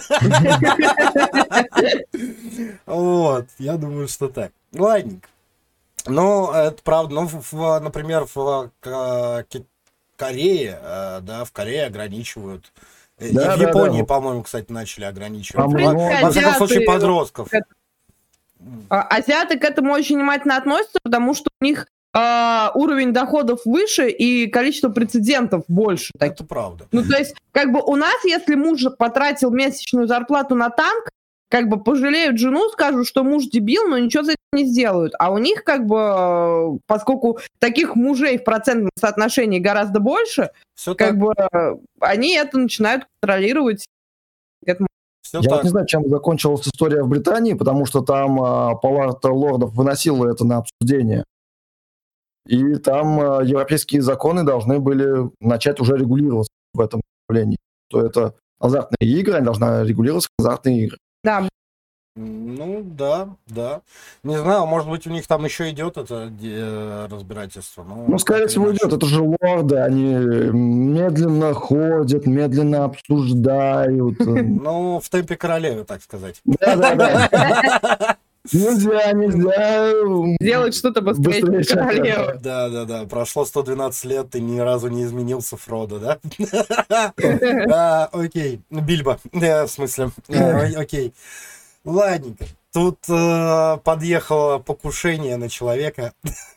Вот, я думаю, что так. Ладненько. Ну, это правда. Ну, в- в- например, в э, Ки- Корее, э, да, в Корее ограничивают. Э, И Да, в да, Японии, да. по-моему, кстати, начали ограничивать. Там В Во принципе, во всяком случае, азиаты- подростков. А, Азиаты к этому очень внимательно относятся, потому что у них а, уровень доходов выше и количество прецедентов больше. таких. Это правда. Ну, то есть, как бы у нас, если муж потратил месячную зарплату на танк, как бы пожалеют жену, скажут, что муж дебил, но ничего за это не сделают. А у них, как бы, э, поскольку таких мужей в процентном соотношении гораздо больше, Все как так. бы э, они это начинают контролировать. К этому Все Я вот так. не знаю, чем закончилась история в Британии, потому что там а, Палата лордов выносила это на обсуждение. И там а, европейские законы должны были начать уже регулироваться в этом направлении. То это азартные игры, они должны регулироваться как азартные игры. Да, Ну, да, да. Не знаю, может быть, у них там еще идет это э, разбирательство. но Ну, скорее так или всего, иначе. идет. Это же лорды, они медленно ходят, медленно обсуждают. Ну, в темпе королевы, так сказать. Да-да-да. Нельзя, нельзя. делать что-то быстрее, Быстрее, чем чем королева. Да, да, да. Прошло сто двенадцать лет, ты ни разу не изменился, Фродо, да? А, Окей. Бильбо. Э, В смысле. Э, Окей. Ладненько. Тут э, подъехало покушение на человека.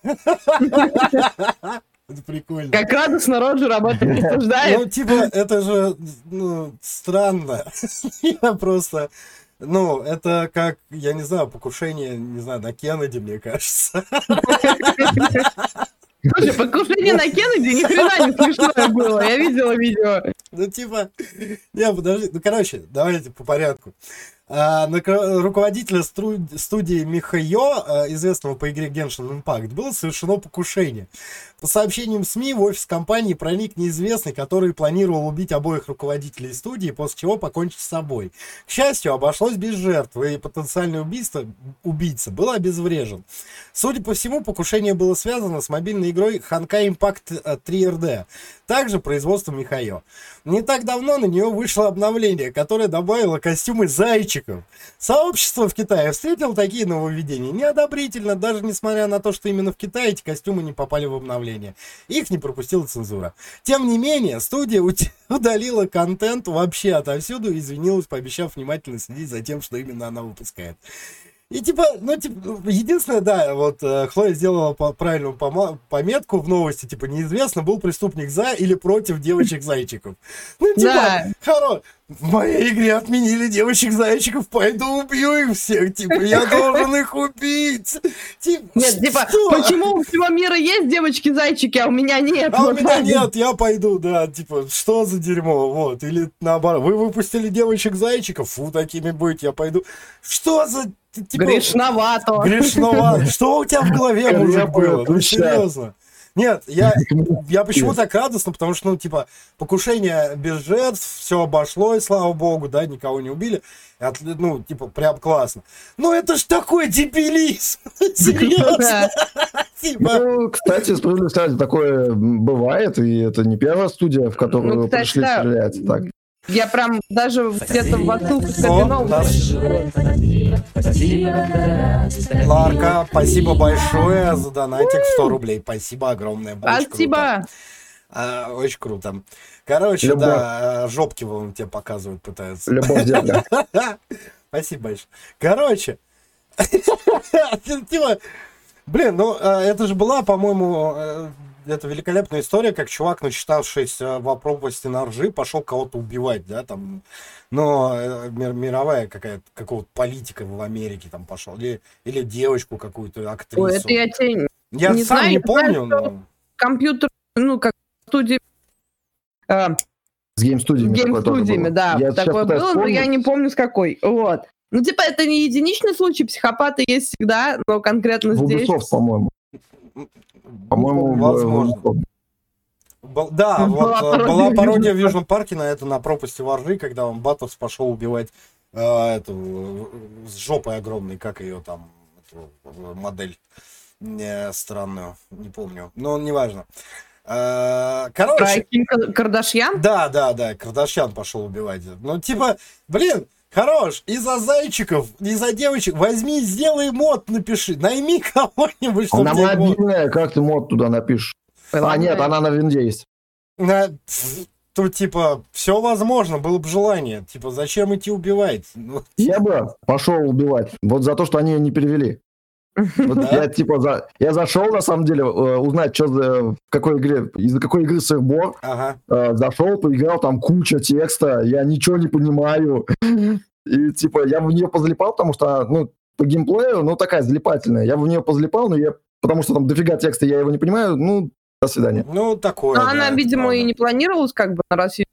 Это прикольно. Как радостно Роджер об этом рассуждает. Ну, типа, это же ну, странно. Я просто... Ну, это как, я не знаю, покушение, не знаю, на Кеннеди, мне кажется. Слушай, покушение на Кеннеди ни хрена не смешное было. Я видела видео. Ну, типа, не, подожди, ну, короче, давайте по порядку. А, на кр- руководителя стру- студии Михайо, а, известного по игре Genshin Impact, было совершено покушение. По сообщениям СМИ, в офис компании проник неизвестный, который планировал убить обоих руководителей студии, после чего покончить с собой. К счастью, обошлось без жертв, и потенциальный убийство, убийца был обезврежен. Судя по всему, покушение было связано с мобильной игрой Honkai Impact три эр дэ, также производством Михайо. Не так давно на нее вышло обновление, которое добавило костюмы зайчиков зайчиков. Сообщество в Китае встретило такие нововведения неодобрительно, даже несмотря на то, что именно в Китае эти костюмы не попали в обновление. Их не пропустила цензура. Тем не менее, студия удалила контент вообще отовсюду и извинилась, пообещав внимательно следить за тем, что именно она выпускает. И типа, ну, типа, единственное, да, вот э, Хлоя сделала по правильную пома- пометку в новости, типа, неизвестно, был преступник за или против девочек-зайчиков. Ну, типа, Да. хорош. В моей игре отменили девочек-зайчиков, пойду убью их всех, типа, я должен их убить. Типа, Нет, типа, что? почему у всего мира есть девочки-зайчики, а у меня нет? А у Вот меня так. нет, я пойду, да, типа, что за дерьмо, вот, или наоборот, вы выпустили девочек-зайчиков, фу, такими быть, я пойду. Что за, типа... Грешновато. Грешновато. Что у тебя в голове, мужик, было? Ну, серьезно. Нет, я, я почему так радостно, потому что, ну, типа, покушение без жертв, все обошлось, слава богу, да, никого не убили. От, ну, типа, прям классно. Ну, это ж такой дебилизм! Серьезно! Типа... Ну, кстати, справедливо сказать, такое бывает, и это не первая студия, в которую Ну, кстати, пришли да. стрелять. Так. Я прям даже где-то в отсылку к О, Кабинову. нас- Ларка, спасибо большое за донатик в сто рублей. Спасибо огромное. Очень круто. Спасибо. А, очень круто. Короче, Любовь. да, жопки вон тебе показывают, пытаются. Любовь дядя. Спасибо большое. Короче, типа, блин, ну а, это же была, по-моему, э, это великолепная история, как чувак, начитавшись э, в пропасти на ржи, пошел кого-то убивать, да, там, но э, мир- мировая какая-то, какого-то политика в Америке там пошел, или, или девочку какую-то, актрису. Ой, это я тебе Я не сам знаю, не я знаю, помню, что- но... компьютер, ну, как студии, э, С гейм-студиями. такое тоже гейм-студиями, было. да, Я сейчас такое пытаюсь было, но я вспомнить. не помню с какой. Вот. Ну, типа, это не единичный случай, психопаты есть всегда, но конкретно В здесь... Ubisoft, по-моему. По-моему, в- возможно. в Ubisoft. Был- да, Была вот э, пародия была в пародия в Южном Южном парке на это, на пропасти воржи, когда он Батовс пошел убивать э, эту э, с жопой огромной, как ее там, эту, э, модель не, странную, не помню, но неважно. Э, короче, Про Ким Кар- Кардашьян? да, да, да, Кардашьян пошел убивать. Ну, типа, блин, хорош, из-за зайчиков, из-за девочек, возьми, сделай мод, напиши, найми кого-нибудь, чтобы Она тебе мод- мобильная, как ты мод туда напишешь? А, нет, она на винде есть. На- пф, Тут, типа, все возможно, было бы желание. Типа, зачем идти убивать? Ну, Я бы пошел убивать. Вот за то, что они ее не перевели. Вот Да? я типа за... я зашел на самом деле э, узнать, что за в какой игре, из-за какой игры сырбор. Ага. Э, зашел, поиграл, там куча текста, я ничего не понимаю. И типа я в нее позалипал, потому что, ну, по геймплею, ну, такая залипательная. Я в нее позалипал, но я, потому что там дофига текста, я его не понимаю, ну, до свидания. Ну, такое. Но да, она, это видимо, правда. и не планировалась как бы на Россию.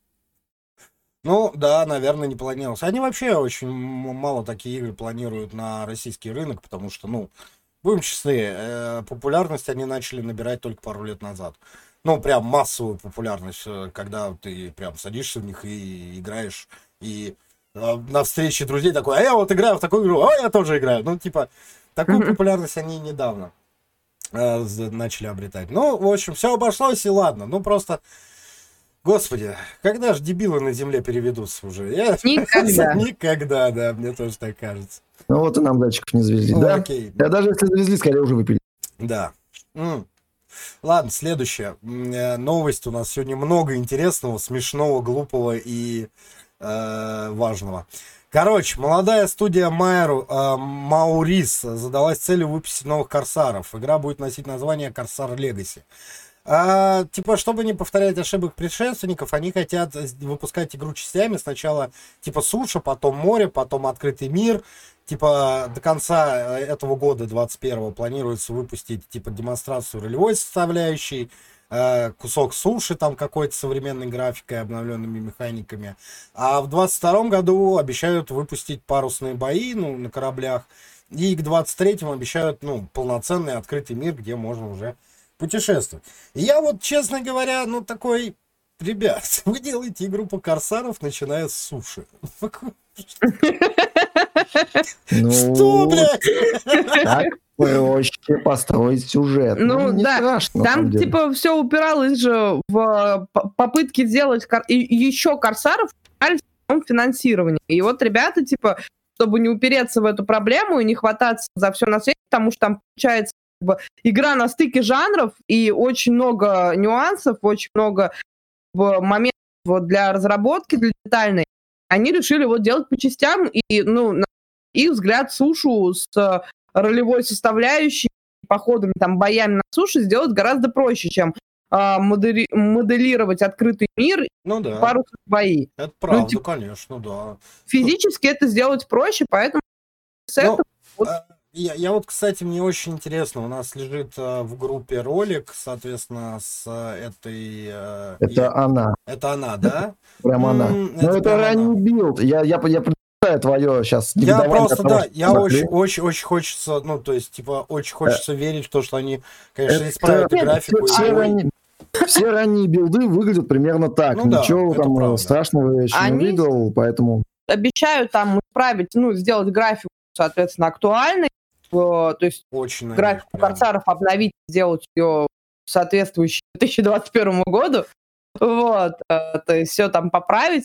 Ну, да, наверное, не планировалось. Они вообще очень м- мало такие игры планируют на российский рынок, потому что, ну, будем честны, э, популярность они начали набирать только пару лет назад. Ну, прям массовую популярность, э, когда ты прям садишься в них и играешь, и э, на встрече друзей такой, а я вот играю в такую игру, а я тоже играю. Ну, типа, такую Мгм. популярность они недавно э, з- начали обретать. Ну, в общем, все обошлось, и ладно. Ну, просто, господи, когда же дебилы на земле переведутся уже? Я... Никогда. Никогда, да, мне тоже так кажется. Ну вот и нам зайчиков не завезли. Ну, Да? окей. Я даже если завезли, скорее уже выпили. Да. М. Ладно, следующая М, э, новость. У нас сегодня много интересного, смешного, глупого и э, важного. Короче, молодая студия Майру, э, Маурис задалась целью выпустить новых Корсаров. Игра будет носить название Корсар Легаси. А, типа, чтобы не повторять ошибок предшественников, они хотят с- выпускать игру частями. Сначала типа суша, потом море, потом открытый мир. Типа до конца э, этого года, двадцать первого, планируется выпустить типа демонстрацию ролевой составляющей, э, кусок суши там какой-то современной графикой, обновленными механиками. А в двадцать втором году обещают выпустить парусные бои, ну, на кораблях. И к двадцать третьему обещают, ну, полноценный открытый мир, где можно уже путешествовать. И я вот, честно говоря, ну, такой, ребят, вы делаете игру по Корсаров, начиная с суши. Ну, Что, блядь? так проще построить сюжет. Ну, не да, страшно, на самом Там, деле. типа, все упиралось же в э, п- попытки сделать кор- и- еще корсаров в финансирование. И вот ребята, типа, чтобы не упереться в эту проблему и не хвататься за все на свете, потому что там получается как бы игра на стыке жанров и очень много нюансов, очень много моментов вот, для разработки, для детальной. Они решили вот делать по частям, и, ну, на их взгляд, сушу с ролевой составляющей, походами, там, боями на суше сделать гораздо проще, чем а, модели- моделировать открытый мир Ну и да, пару бои. это правда, Ну, типа, конечно, да. физически это сделать проще, поэтому с Ну, этого вот а, я, я вот, кстати, мне очень интересно, у нас лежит а, в группе ролик, соответственно, с а, этой... а, Это я- она, Это она, да? прям она. М, Но это это прям она. ранний билд. Я, я, я представляю твое сейчас Я негодование просто, от того, да, что я очень, заклеили. очень, очень хочется, ну, то есть, типа, очень Э, хочется верить в то, что они, конечно, Это исправят и нет, графику, и все, все, бой. ранние, все ранние билды выглядят примерно так. Ну да, Ничего это там э, правда. страшного я еще не они увидел, поэтому... обещают там исправить, ну, сделать графику, соответственно, актуальной, э, то есть Очень на них графику прям. Корсаров обновить, сделать ее соответствующей две тысячи двадцать первому году, вот, э, то есть все там поправить.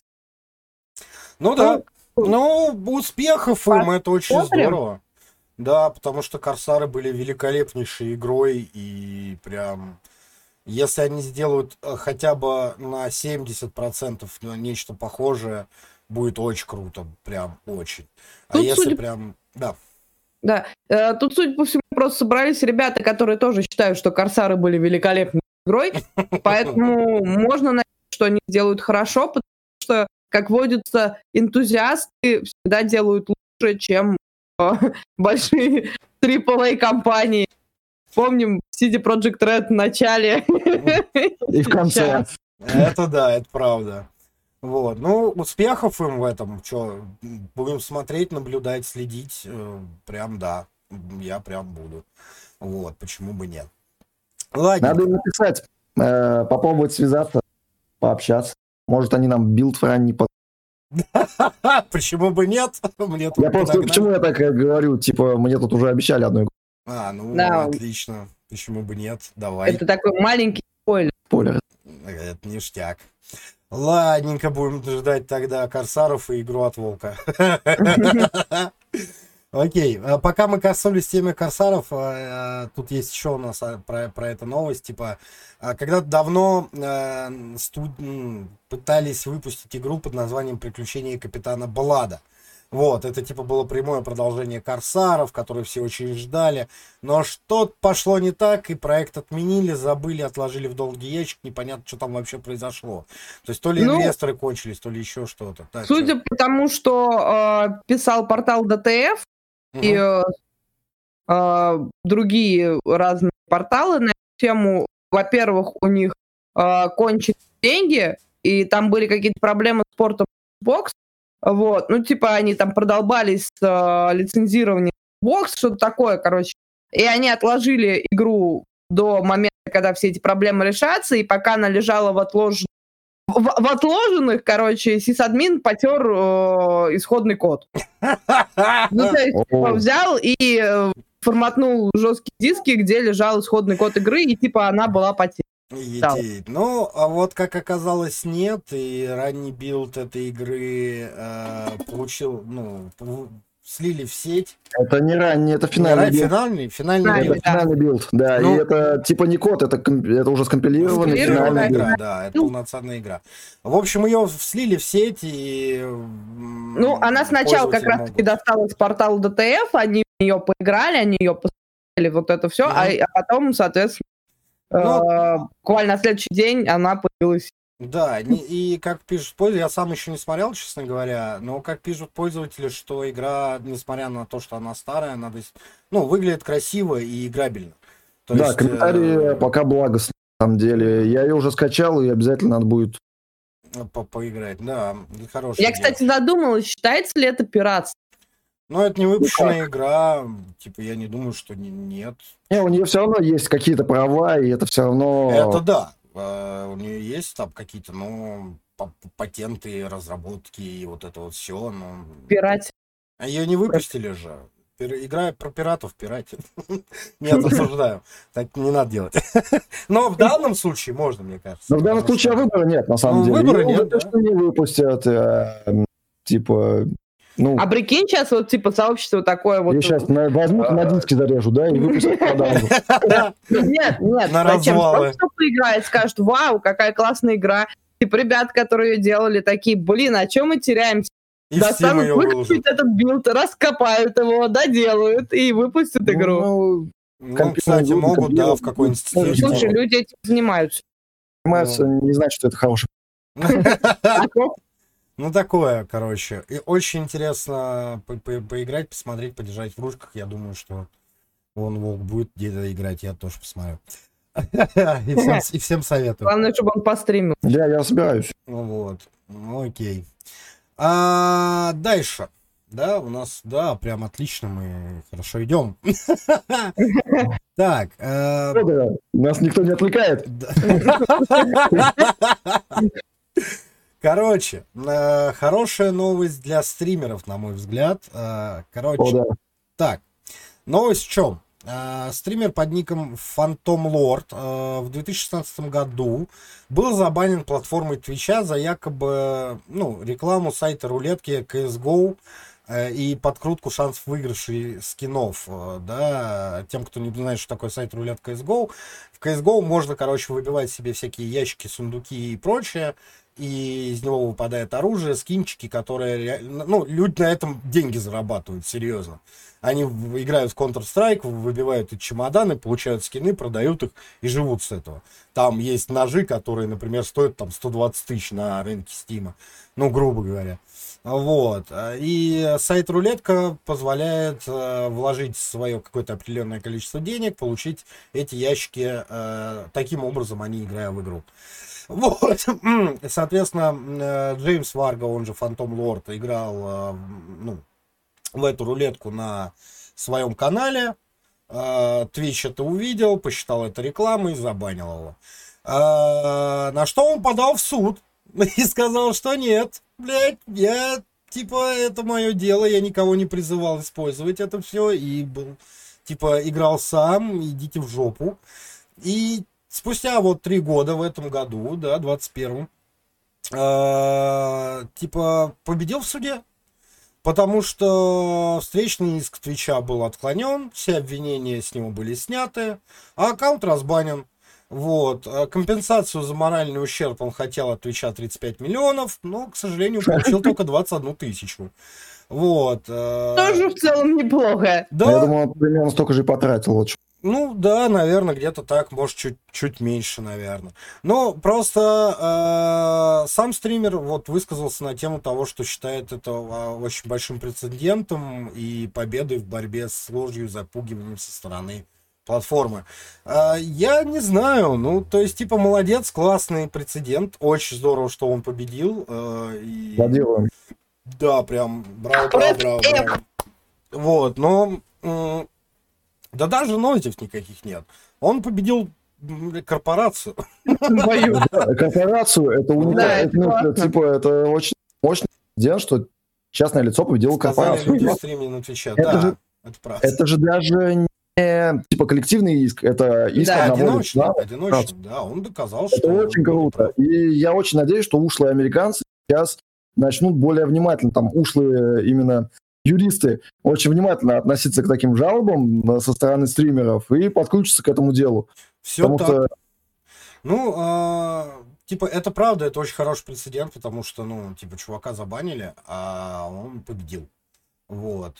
Ну да, Ну, ну, успехов им, это очень посмотрим. здорово. Да, потому что Корсары были великолепнейшей игрой, и прям, если они сделают э, хотя бы на семьдесят процентов на нечто похожее, будет очень круто, прям очень. А Тут, если судя, прям, да, да, э, тут, судя по всему, просто собрались ребята, которые тоже считают, что Корсары были великолепной игрой, поэтому можно надеяться, что они сделают хорошо, потому что, как водится, энтузиасты всегда делают лучше, чем э, большие трипл эй компании. Помним си ди Projekt Red в начале. И в конце. Сейчас. это да, это правда. Вот, ну, успехов им в этом, что, будем смотреть, наблюдать, следить, э, прям да, я прям буду. Вот, почему бы нет. Надо им Ладненько. написать, э, попробовать связаться, пообщаться. Может, они нам билд в ранний под... Почему бы нет? Мне Я тут просто, подогнали. почему я так э, говорю, типа, мне тут уже обещали одну игру. А, ну, Да, отлично. Почему бы нет? Давай. это такой маленький спойлер. Спойлер. Это ништяк. Ладненько, будем ждать тогда Корсаров и игру от Волка. Окей, а пока мы коснулись темы Корсаров, а, а, тут есть еще у нас а, про, про это новость, типа, а, когда-то давно а, студ... м, пытались выпустить игру под названием «Приключения капитана Блада». Вот, это типа было прямое продолжение Корсаров, которые все очень ждали, но что-то пошло не так, и проект отменили, забыли, отложили в долгий ящик, непонятно, что там вообще произошло. То есть то ли Ну, инвесторы кончились, то ли еще что-то. Так, судя по тому, что э, писал портал ди ти эф и Мгм. э, э, другие разные порталы на эту тему, во-первых, у них э, кончились деньги, и там были какие-то проблемы с портом Xbox, вот, ну, типа, они там продолбались с э, лицензированием Xbox, что-то такое, короче, и они отложили игру до момента, когда все эти проблемы решатся, и пока она лежала в отложенных в, в отложенных, короче, сисадмин потер э, исходный код. Ну, то есть, типа, О, взял и э, форматнул жесткие диски, где лежал исходный код игры, и типа она была потеряна. Етить. Ну, а вот как оказалось, нет, и ранний билд этой игры э, получил, ну, в- слили в сеть. это не ранний, это Не финальный ра- билд. Финальный, финальный Финальный, Это билд. да. финальный билд, да. Ну, И это типа не код, это, комп- это уже скомпилированный Скомпилированная финальный билд. игра, да, это полноценная игра. В общем, ее слили в сеть, и м, Ну, она сначала как пользователи раз-таки могут. досталась порталу ди ти эф, они в нее поиграли, они ее посмотрели, вот это все, а, Мгм. а потом, соответственно, Ну, э, буквально на следующий день она появилась. да, не- и как пишут пользователи, я сам еще не смотрел, честно говоря, но как пишут пользователи, что игра, несмотря на то, что она старая, она, дос- ну, выглядит красиво и играбельно. То Да, есть, комментарии э, пока благостные, на самом деле. Я ее уже скачал, и обязательно надо будет... по- поиграть, да, хорошее Я, дело. кстати, задумалась, считается ли это пиратство? Но это не Ну выпущенная как? игра, типа, я не думаю, что не- нет. Не, у нее все равно есть какие-то права, и это все Это равно... да, э, у нее есть там какие-то, ну, па- патенты, разработки и вот это вот все, но... Пирать. А ее не выпустили же. Пир- Игра про пиратов пиратит. Нет, осуждаю. Так не надо делать. Но в данном случае можно, мне кажется. Но в данном потому случае что- выбора нет, на самом Ну, деле. выбора Её нет, уже да. точно не выпустят. э, м, Типа, Ну, А прикинь, сейчас вот типа сообщество такое вот... я сейчас на, возьму, на диске зарежу, да, и выпустят продажу. Нет, нет, На зачем? развалы. Кто поиграет, скажет, вау, какая классная игра. Типа ребят, которые ее делали, такие, блин, а чем мы теряемся? И всем Достанут, ее выкупят выложат. этот билд, раскопают его, доделают и выпустят игру. Ну, Ну, компьютер кстати, будет, могут, да, компьютер в какой-нибудь будет. стиле. Ну, Слушай, люди этим занимаются. занимаются, не значит, что это хороший. А то Ну, такое, короче. И очень интересно по- по- поиграть, посмотреть, подержать в ручках. Я думаю, что вон Волк будет где-то играть, я тоже посмотрю. И всем, и всем советую. главное, чтобы он постримил. Я, я собираюсь. Ну вот, ну окей. А, дальше. Да, у нас, да, прям отлично, мы хорошо идем. Так, э, Ну да, нас никто не отвлекает. да. Короче, э, хорошая новость для стримеров, на мой взгляд. Э, О, Короче, да. так, новость в чем? Э, Стример под ником Phantom Lord э, в две тысячи шестнадцатом году был забанен платформой Твича за якобы, ну, рекламу сайта рулетки си эс го э, и подкрутку шансов выигрышей скинов. э, Да, тем, кто не знает, что такое сайт рулетка си эс го, в си эс го можно, короче, выбивать себе всякие ящики, сундуки и прочее, и из него выпадает оружие, скинчики, которые реально... Ну, люди на этом деньги зарабатывают, серьезно. Они в- играют в Counter-Strike, выбивают эти чемоданы, получают скины, продают их и живут с этого. Там есть ножи, которые, например, стоят там сто двадцать тысяч на рынке Стима. Ну, грубо говоря. Вот. И сайт Рулетка позволяет э, вложить свое какое-то определенное количество денег, получить эти ящики. Э, таким образом, они играя в игру. Вот, соответственно, э, Джеймс Варга, он же Phantom Lord, играл э, ну, в эту рулетку на своем канале. Э, Twitch это увидел, посчитал это рекламой и забанил его. Э, На что он подал в суд и сказал, что нет, блядь, я, типа, это мое дело, я никого не призывал использовать это все, и был, типа, играл сам, идите в жопу. И спустя вот три года в этом году, да, двадцать первом, э, типа, победил в суде. Потому что встречный иск Твича был отклонен, все обвинения с него были сняты, а аккаунт разбанен. Вот. А компенсацию за моральный ущерб он хотел от Твича тридцать пять миллионов, но, к сожалению, получил только двадцать одну тысячу. Вот. э, Тоже в целом неплохо. Я Да, думаю, он примерно столько же и потратил. Вот. ну да, наверное, где-то так, может, чуть, чуть меньше, наверное. Но просто э, сам стример вот высказался на тему того, что считает это э, очень большим прецедентом и победой в борьбе с ложью и запугиванием со стороны платформы. Э, я не знаю, ну, то есть, типа, молодец, классный прецедент, очень здорово, что он победил. э, и... Аплодируем. Да, прям, браво, браво, браво, браво. Вот, но... м, да даже нолтив никаких нет. Он победил м, корпорацию. Твою. Да, корпорацию, это Да, уникально. это Это, ну, это, классно. типа, это очень мощный день, что частное лицо победило Сказали корпорацию. люди в стриме на Твиче. Это Да, же- это правда. Это же даже не типа коллективный иск, это иск Да, одного Одиночный, лица. одиночный, да, он доказал, что... Это он очень был круто. прав. И я очень надеюсь, что ушлые американцы сейчас начнут более внимательно, там, ушлые именно юристы, очень внимательно относиться к таким жалобам э, со стороны стримеров и подключиться к этому делу. Все Потому так. что Ну, а, типа, это правда, это очень хороший прецедент, потому что, ну, типа, чувака забанили, а он победил. Вот.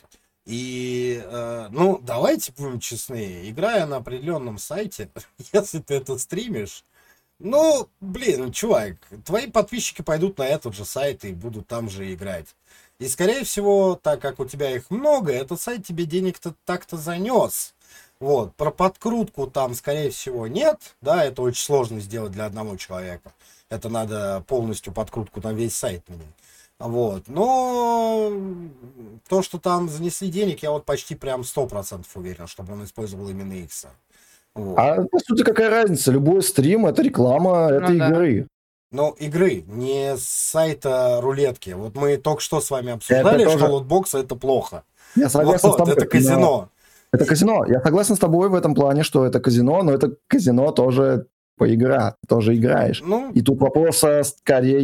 И, э, ну, давайте будем честны, играя на определенном сайте, если ты это стримишь, ну, блин, чувак, твои подписчики пойдут на этот же сайт и будут там же играть. И, скорее всего, так как у тебя их много, этот сайт тебе денег-то так-то занес. Вот, про подкрутку там, скорее всего, нет, да, это очень сложно сделать для одного человека. Это надо полностью подкрутку на весь сайт менять. Вот, но то, что там занесли денег, я вот почти прям сто процентов уверен, чтобы он использовал именно X. Вот. а по сути какая разница? Любой стрим это реклама этой Ну да. игры. Но игры, не с сайта рулетки. Вот мы только что с вами обсуждали, Это что тоже- лотбоксы это плохо. Я согласен Вот, с тобой. это но- казино. Это казино. Я согласен с тобой в этом плане, что это казино, но это казино тоже по игра. Ты тоже играешь. Ну, И тут вопрос а, скорее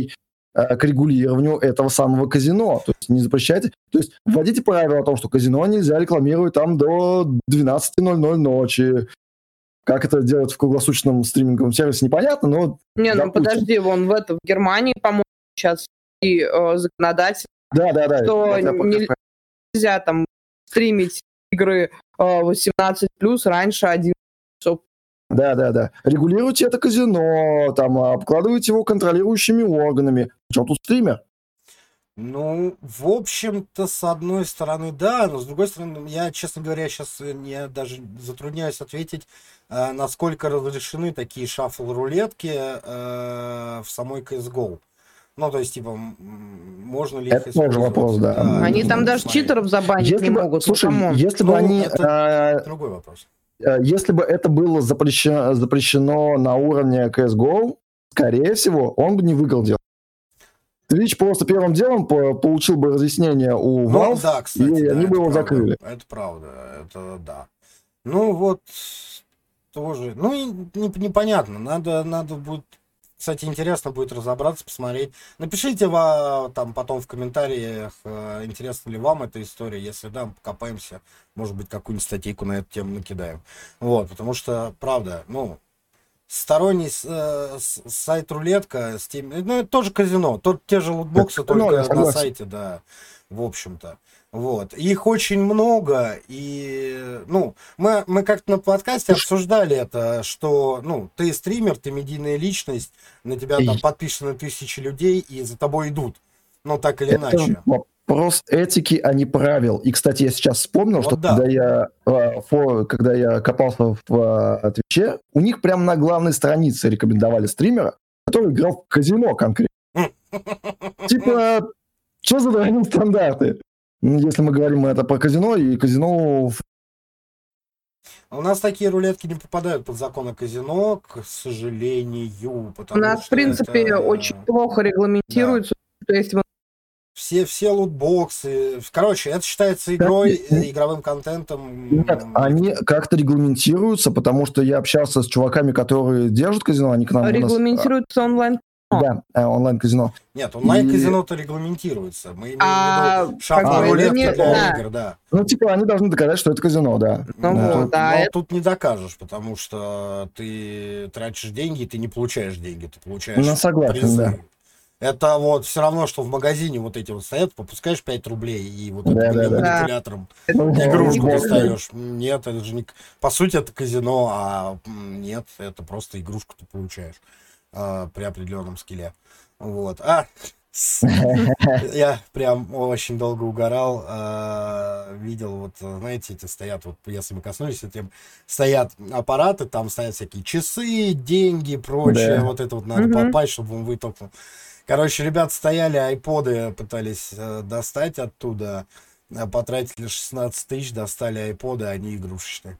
э, к регулированию этого самого казино. То есть не запрещайте. То есть вводите правило о том, что казино нельзя рекламировать там до двенадцати ноль-ноль ночи. Как это делать в круглосуточном стриминговом сервисе, непонятно, но... Не, ну допустим. подожди, вон в, это, в Германии, по-моему, сейчас и э, законодатель, Да, да, да. что Вот я не- нельзя там стримить игры э, восемнадцать плюс раньше одиннадцати часов. Да, да, да. Регулируйте это казино, там, обкладывайте его контролирующими органами. Причем тут стример? Ну, в общем-то, с одной стороны, да, но с другой стороны, я, честно говоря, сейчас я даже затрудняюсь ответить, э, насколько разрешены такие шаффл-рулетки э, в самой си эс го. Ну, то есть, типа, м, можно ли их Это тоже использовать? вопрос, да. Они нужно там даже посмотреть. читеров забанить Если не бы, могут. слушай, ну, камон. если Ну, бы они... э, Другой вопрос. э, если бы это было запрещено, запрещено на уровне си эс го, скорее всего, он бы не выиграл дело. Twitch просто первым делом по- получил бы разъяснение у Ну, Valve, да, кстати, и да, они бы это его правда. закрыли. Это правда, это да. Ну, вот, тоже, ну, и не- непонятно, надо, надо будет, кстати, интересно будет разобраться, посмотреть. Напишите ва- там потом в комментариях, э, интересна ли вам эта история, если да, покопаемся, может быть, какую-нибудь статейку на эту тему накидаем. Вот, потому что, правда, ну, сторонний с- э, с- сайт рулетка, Steam, ну, это тоже казино, тот, те же лутбоксы, Это казино, только я на согласен. сайте, да, в общем-то. Вот. Их очень много, и, ну, мы, мы как-то на подкасте обсуждали это, что, ну, ты стример, ты медийная личность, на тебя там И- подписаны тысячи людей, и за тобой идут, ну, так или Это иначе. вопрос этики, а не правил. И, кстати, я сейчас вспомнил, Вот что да. когда я, э, фо- когда я копался в э, Твиче, у них прямо на главной странице рекомендовали стримера, который играл в казино конкретно. Типа, что за двойные стандарты? Ну, если мы говорим это про казино, и казино... в- У нас такие рулетки не попадают под законы казино, к сожалению, У потому нас, в что принципе, это- очень плохо регламентируется. То есть вот Все, все лутбоксы. Короче, это считается игрой, Нет, э, игровым контентом. Нет, они как-то регламентируются, потому что я общался с чуваками, которые держат казино, они к нам... у нас, регламентируется онлайн. а, Да, э, онлайн-казино. Нет, онлайн-казино-то регламентируется. Мы имеем А, в виду шапку как бы, рулетки не- для да. игр, да. Ну, типа, они должны доказать, что это казино, да. Ну Да. вот, да, Но это- тут не докажешь, потому что ты тратишь деньги, и ты не получаешь деньги, ты получаешь Ну, согласен, призы. да. Это вот все равно, что в магазине вот эти вот стоят, попускаешь пять рублей и вот Да, этим да, да. манипулятором Ну, игрушку вот, достаешь. Нет, это же не... По сути, это казино, а м, нет, это просто игрушку ты получаешь а, при определенном скилле. Вот. А, с- я прям очень долго угорал. а, Видел, вот, знаете, эти стоят, вот, если мы коснулись этим, стоят аппараты, там стоят всякие часы, деньги, прочее. Да. Вот это вот надо Мгм. попасть, чтобы он вытолкнул. Короче, ребят стояли, айподы пытались э, достать оттуда, а потратили шестнадцать тысяч, достали айподы, они игрушечные.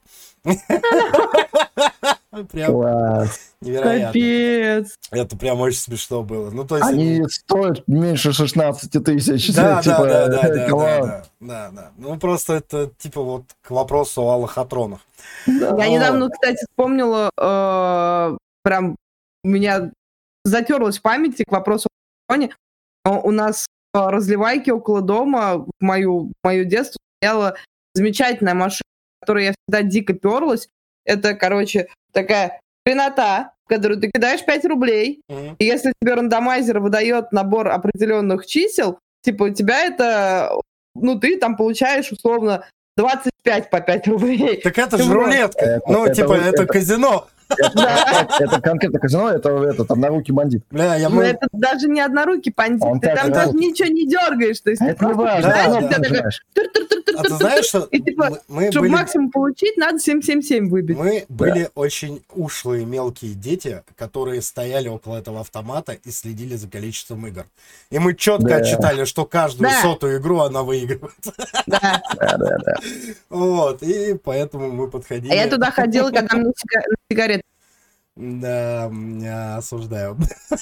Прям Класс. невероятно. Капец. Это прям очень смешно было. Ну, то есть... Они стоят меньше шестнадцати тысяч. Да, да, типа, да, да, да, камон. да, да, да. Ну, просто это, типа, вот к вопросу о лохотронах. Я Вот. недавно, кстати, вспомнила, э, прям у меня затерлась в памяти к вопросу о телефоне. Э, У нас в разливайке около дома в мою, в мое детство стояла замечательная машина, в которой я всегда дико перлась. Это, короче, такая хренота, в которую ты кидаешь пять рублей, Мгм. и если тебе рандомайзер выдает набор определенных чисел, типа у тебя это, ну, ты там получаешь условно двадцать пять по пять рублей. Так это же Вот. рулетка. Это- Ну, это типа, вот это это. казино. Это, это конкретно казино, это, это там на руки бандит. Бля, я Ну, мы... это даже не однорукий бандит, Он ты так там играл. даже ничего не дергаешь, то есть А ты это не просто важно. Да, кидаешь, да. и у тебя такая Нажимаешь. тур-тур-тур-тур-тур-тур, А ты знаешь, что и типа, мы- мы чтобы были... максимум получить, надо семь семь семь выбить. Мы были очень ушлые мелкие дети, которые стояли около этого автомата и следили за количеством игр. И мы четко Да. отчитали, что каждую Да. сотую игру она выигрывает. Да. Да, да, да. Вот, и поэтому мы подходили. А я туда ходила, когда мне сига- сигареты. Да, я осуждаю.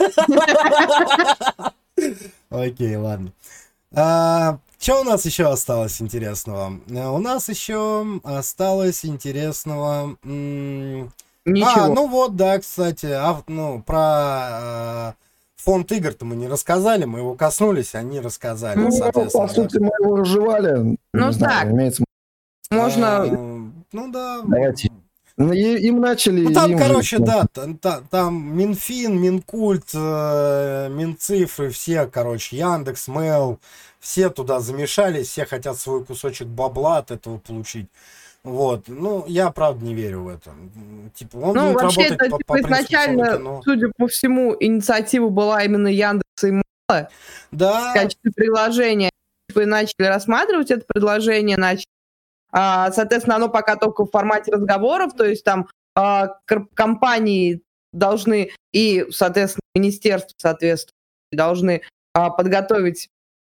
Окей, ладно. Что у нас еще осталось интересного? А, У нас еще осталось интересного... м, Ничего. А, ну вот, да, кстати, ав- ну, про э, фонд игр-то мы не рассказали, мы его коснулись, они рассказали, Ну, соответственно. По сути, мы его разжевали. Ну, Не знаю, так. имеется... Можно... А, ну да. Давайте. Ну, и- им начали... Ну там, им короче, же- да, там, там- там Минфин, Минкульт, э, Минцифры, все, короче, Яндекс, Мэл, все туда замешались, все хотят свой кусочек бабла от этого получить. Вот, ну, я, правда, не верю в это. М, Типа, он Ну, будет вообще, работать это, по, типа, по принципу изначально, фонда кино. судя по всему, инициатива была именно Яндекса и Мала в Да, качестве приложения. Типа, и начали рассматривать это предложение, начали. А, соответственно, оно пока только в формате разговоров, то есть там а, кор- компании должны и, соответственно, министерства, соответственно, должны а, подготовить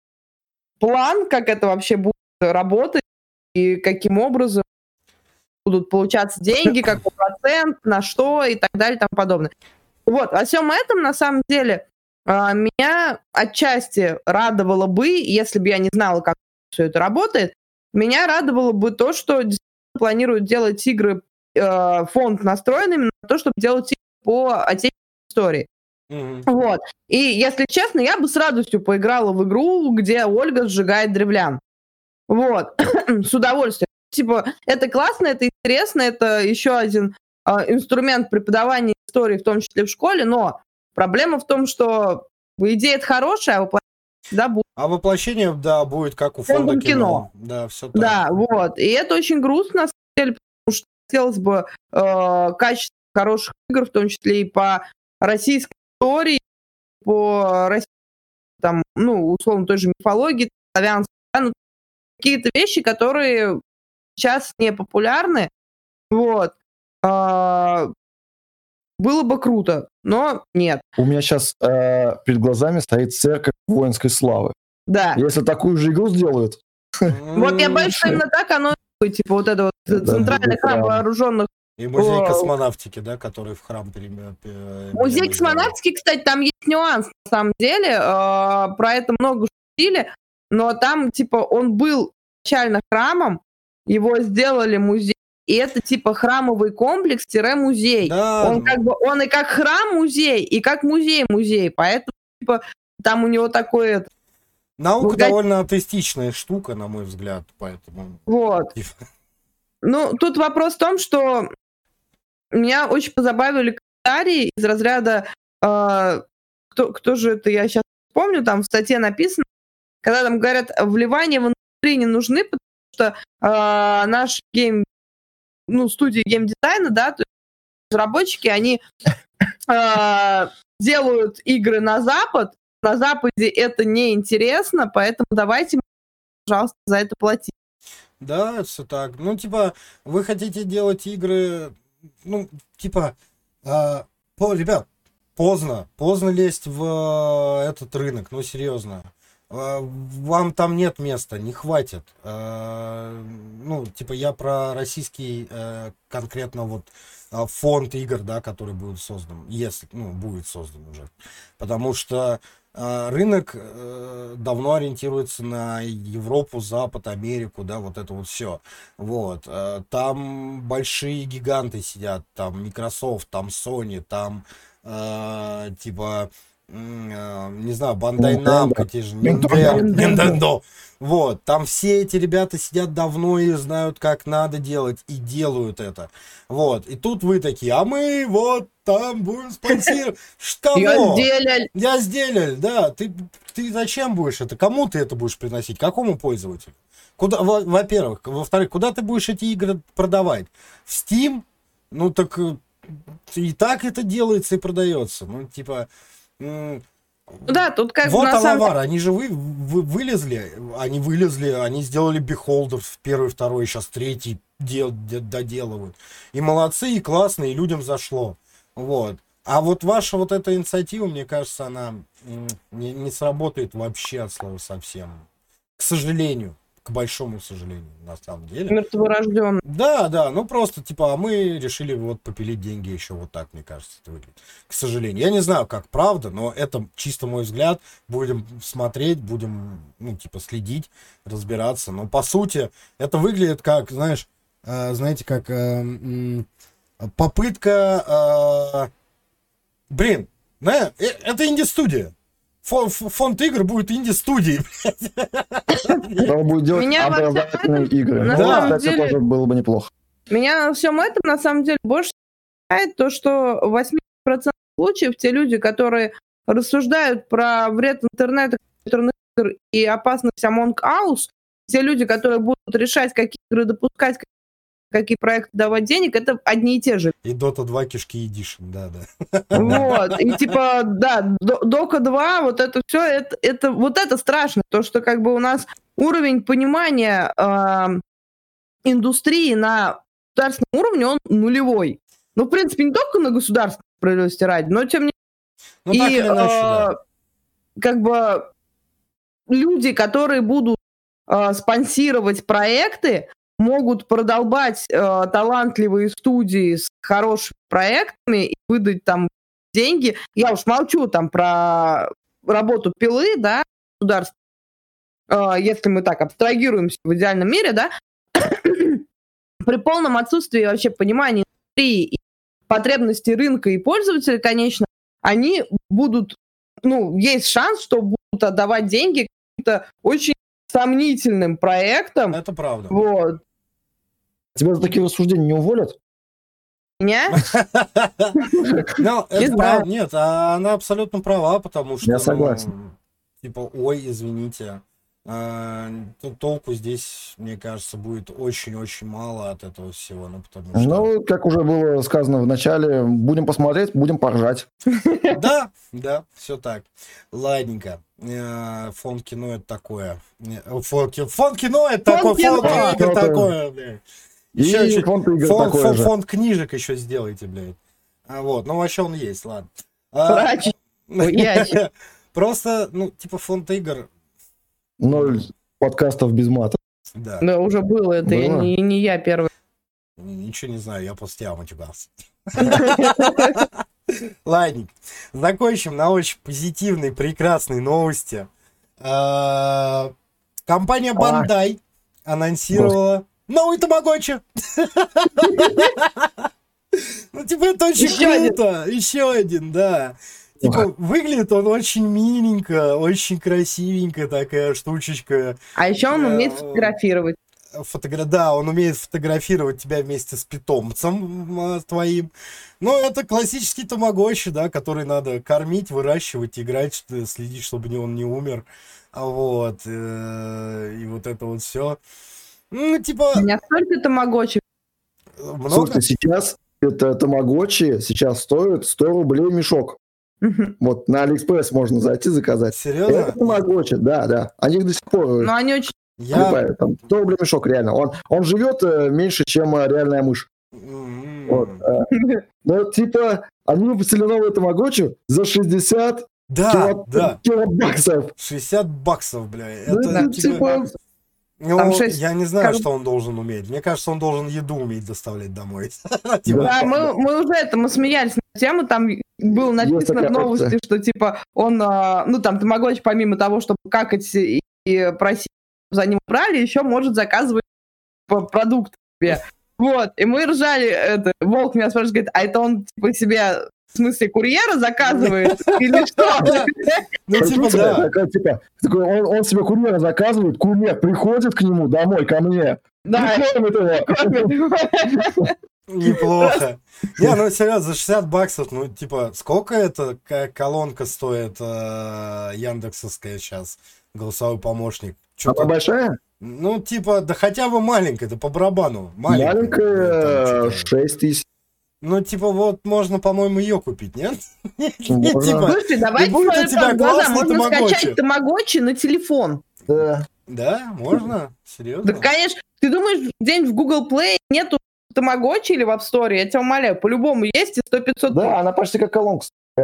план, как это вообще будет работать и каким образом будут получаться деньги, какой процент, на что и так далее и тому подобное. Вот, во всем этом, на самом деле, а, меня отчасти радовало бы, если бы я не знала, как все это работает, меня радовало бы то, что действительно планируют делать игры, э, фонд настроен именно на то, чтобы делать игры по отечественной истории. мгм. Вот. И, если честно, я бы с радостью поиграла в игру, где Ольга сжигает древлян. Вот. С удовольствием. Типа, это классно, это интересно, это еще один а, инструмент преподавания истории, в том числе в школе, но проблема в том, что в идее это хорошая, а воплощение всегда будет. А воплощение, да, будет как у фонда Фондом кино. кино. Да, все так. Да, вот. И это очень грустно, на самом деле, потому что хотелось бы э, качества хороших игр, в том числе и по российской истории, по российской, там, ну, условно, той же мифологии, славянской, да, ну, какие-то вещи, которые сейчас не популярны. Вот. А, было бы круто, но нет. У меня сейчас перед глазами стоит церковь воинской славы. Да. Если такую же игру сделают, Вот я боюсь, что именно так оно и будет. Типа вот это вот Да, центральный будет храм прям. вооруженных. И музей О. космонавтики, да, который в храм переме- пе- Музей переименовали. космонавтики, кстати, там есть нюанс, на самом деле. э, Про это много шутили. Но там, типа, он был изначально храмом, его сделали музей. И это, типа, храмовый комплекс-музей. Да, Он ну, как бы, он и как храм-музей, и как музей-музей. Поэтому, типа, там у него такое... это, наука Погоди. довольно атеистичная штука, на мой взгляд, поэтому... Вот. Ну, тут вопрос в том, что меня очень позабавили комментарии из разряда... э, кто, кто же это, я сейчас помню, там в статье написано, когда там говорят, вливания в индустрии не нужны, потому что э, наш гейм... Ну, студии геймдизайна, да, то есть разработчики, они э, делают игры на Запад, на Западе это неинтересно, поэтому давайте, пожалуйста, за это платить. Да, все так. Ну, типа, вы хотите делать игры, ну, типа, а, по, ребят, поздно, поздно лезть в э, этот рынок, ну, серьезно. А, вам там нет места, не хватит. А, ну, типа, я про российский э, конкретно вот а, фонд игр, да, который будет создан, если, ну, будет создан уже. Потому что а, рынок э, давно ориентируется на Европу, Запад, Америку, да, вот это вот все. Вот. э, Там большие гиганты сидят, там Microsoft, там Sony, там э, типа, м, э, не знаю, Bandai Nintendo. Namco, те же Nintendo. Nintendo, Nintendo. Вот, там все эти ребята сидят давно и знают, как надо делать, и делают это. Вот, и тут вы такие, а мы вот там будем спонсировать. Ш- Я Кого? сделал. Я сделал, да. Ты, ты зачем будешь это? Кому ты это будешь приносить? Какому пользователю? Куда, во- во-первых. Во-вторых, куда ты будешь эти игры продавать? В Steam? Ну так э, и так это делается и продается. Ну, типа. м, Да, тут как бы Вот на самом Алавар, они же вы, вы- вылезли, они вылезли, они сделали Beholder в первый, второй, сейчас третий дел, де- доделывают. И молодцы, и классно, и людям зашло. Вот. А вот ваша вот эта инициатива, мне кажется, она м, не, не сработает вообще от слова совсем. К сожалению, к большому сожалению, на самом деле. мертворожденный. Да, да, ну просто, типа, а мы решили вот попилить деньги еще вот так, мне кажется, это выглядит. К сожалению. Я не знаю, как правда, но это чисто мой взгляд. Будем смотреть, будем, ну, типа, следить, разбираться. Но, по сути, это выглядит как, знаешь, э, знаете, как э, м, попытка... э, блин, Да, э, это инди-студия. Фон- ф- Фонд игр будет инди-студией. Он будет делать Меня во всем образовательные этом, игры. на Ну, самом кстати, деле- тоже было бы неплохо. Меня на всем этом, на самом деле, больше смущает то, что в восемьдесят процентов случаев те люди, которые рассуждают про вред интернета, компьютерных игр и опасность Among Us, те люди, которые будут решать, какие игры допускать, какие проекты давать денег, это одни и те же. И Дота два кишки Edition, да-да. Вот, и типа, да, Дока два, вот это все, это, это, вот это страшно, то, что как бы у нас уровень понимания э, индустрии на государственном уровне, он нулевой. Ну, в принципе, не только на государственной справедливости ради, но тем не Ну, так и, или иначе, да. э, как бы люди, которые будут э, спонсировать проекты, могут продолбать э, талантливые студии с хорошими проектами и выдать там деньги. Я уж молчу там про работу пилы, да, государства. Э, если мы так абстрагируемся в идеальном мире, да, при полном отсутствии вообще понимания индустрии и потребностей рынка и пользователей, конечно, они будут, ну, есть шанс, что будут отдавать деньги каким-то очень сомнительным проектам. Это правда. Вот. Тебя за такие рассуждения не уволят? Меня? Ну, Не это знаю. прав- нет, а она абсолютно права, потому что... Я ну, согласен. Типа, ой, извините. а, то- Толку здесь, мне кажется, будет очень-очень мало от этого всего. Ну, потому что... Ну, как уже было сказано в начале, будем посмотреть, будем поржать. Да, да, все так. Ладненько. Э, Фонд кино это такое. Э, Фонд, ки- фонд кино это такое, кино. фонд игр Фонд- такое, блядь. И Еще чуть- фонд игр Фонд, такой фонд- же. фонд книжек еще сделайте, блядь. А, вот, ну вообще он есть, ладно. А, Врач. Ой, ящик. Просто, ну, типа фонд игр, Ноль подкастов без мата. да. Да, уже было это, и Было? не, и не я первый. Ничего не знаю, я после тебя матюгался. Ладненько. Закончим на очень позитивной, прекрасной новости. А, Компания Bandai анонсировала новый Тамагочи. Ну, типа, это очень Еще один. круто. Еще один, да. Типа, выглядит он очень миленько, очень красивенько такая штучечка. А еще он Я- умеет фотографировать. Фотогра... Да, он умеет фотографировать тебя вместе с питомцем м, твоим. Ну, это классический тамагочи, да, который надо кормить, выращивать, играть, что- следить, чтобы не- он не умер. А вот. э, И вот это вот все. Ну, типа, У меня столько тамагочи. много. Слушайте, сейчас это тамагочи сейчас стоит сто рублей мешок. Вот на Алиэкспресс можно зайти заказать. Серьезно? Это тамагочи, да, да. Они их до сих пор Но они очень... Я... покупают. Там сто рублей мешок реально. Он, он живет э, меньше, чем э, реальная мышь. М, Вот, э. Ну, типа, они выпустили новые тамагочи за шестьдесят Да, кило- да. килобаксов. шестьдесят баксов, бля. Ну, Это, это, типа, типа, ну, там шесть- я не знаю, как- что он должен уметь. Мне кажется, он должен еду уметь доставлять домой. Типа, Да, мы, мы уже это, мы смеялись на тему, там было написано такая в новости, опция. что типа он, а, ну там тамагочи помимо того, чтобы какать и, и просить, за ним брали, еще может заказывать по- продукты себе. Вот, и мы ржали, это, Волк меня спрашивает, говорит, а это он типа себе, в смысле, курьера заказывает или что? Ну, типа, Прикиньте, да. такая, типа, такой, он, он себе курьера заказывает, курьер приходит к нему домой, ко мне, Да, и кормит его. Неплохо. Не, ну серьезно, за шестьдесят баксов, ну, типа, сколько эта ка- колонка стоит э, яндексовская сейчас, голосовой помощник? Она Что-то, большая? ну, типа, да хотя бы маленькая, да по барабану. Маленькая. Маленькая, Там что-то. шесть тысяч. Ну, типа, вот можно, по-моему, ее купить, нет? Можно. Типа, Слушайте, давайте будет у смотрим тебя правду в глаза, классный можно тамагочи. скачать тамагочи на телефон. Да. да, можно? Серьезно? Да, конечно. Ты думаешь, день в Google Play нету тамагочи или в App Store? Я тебя умоляю, по-любому есть и сто пятьсот. Да, она почти как колонка.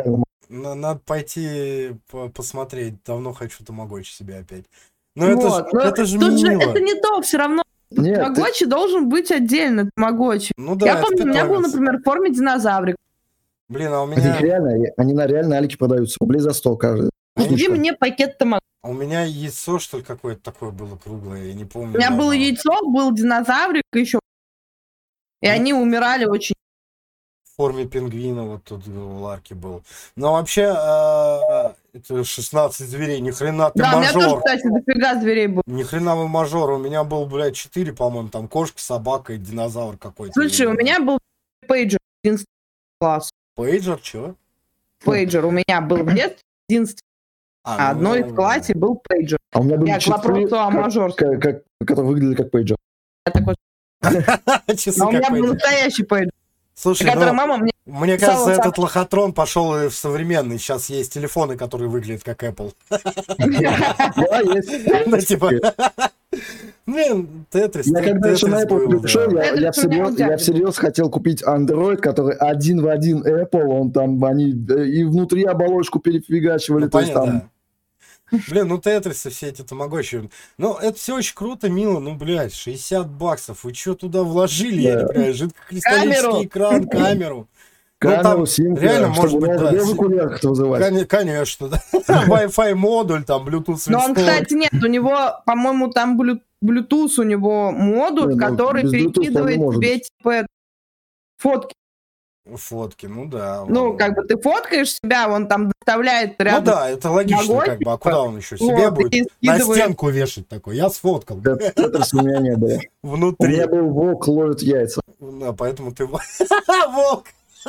На- Надо пойти по- посмотреть. Давно хочу тамагочи себе опять. Но это, Вот, ж, но это же тут же мило. это не то, все равно. Нет, ты- Тамагочи должен быть отдельно, тамагочи. Ну да, Я это помню, у меня был, питомец. например, в форме динозаврик. Блин, а у Они меня, реально, они на реально алике продаются, рублей за сто каждый. Купи Штучка. мне пакет тамагочи. у меня яйцо, что ли, какое-то такое было круглое, я не помню. У меня было давно. яйцо, был динозаврик еще. И они умирали очень. В форме пингвина вот тут в Ларке был. Но вообще, э, это шестнадцать зверей, ни хрена ты Да, у меня тоже, мажор. кстати, дофига зверей было. Ни хрена вы мажор. У меня был, блядь, четыре, по-моему, там кошка, собака и динозавр какой-то. Слушай, у меня был пейджер одиннадцатый класс. Пейджер, чё? Пейджер у меня был в детстве одиннадцатый, а ну, одной в классе был пейджер. А у меня были Я к часы, вопросу о как- мажорстве. как- как- которые выглядели как пейджер. Я такой, Часы но у меня как был пейджер. настоящий пейджер, Слушай, который ну, мама мне... мне писала кажется, в этот лохотрон пошел и в современный. Сейчас есть телефоны, которые выглядят как Apple. Да, есть. Ну, типа... Блин, Тетрис. Я когда еще на Apple был, пришел, да. я, Это я, что у меня всерьез, у тебя я всерьез хотел купить Android, который один в один Apple, он там, они э, и внутри оболочку перефигачивали, Ну, то есть понятно, там... да. Блин, ну Тетрисы все эти тамагочи. Ну, это все очень круто, мило. Ну, блядь, шестьдесят баксов. Вы что туда вложили? Я не Да. понимаю. Жидкокристаллический Камеру. экран, камеру. Ну, Камеру, там симку, реально, чтобы может быть, можно да. даже курьер как-то вызывать. Кон- Конечно, да. Wi-Fi модуль, там, Bluetooth Но он, свисток. кстати, нет, у него, по-моему, там блю- Bluetooth у него модуль, Не, ну, который без Bluetooth он не перекидывает может тебе, быть. типа, фотки. Фотки, ну да. Ну, ладно. как бы ты фоткаешь себя, он там доставляет Ну рядом. да, это логично, Ногой, как бы. А куда он еще? Вот, Себе будет и на скидывает. стенку вешать такой. Я сфоткал. Да, Тетрис у меня не было. У Внутри. меня был волк ловит яйца. Да, поэтому ты... Волк!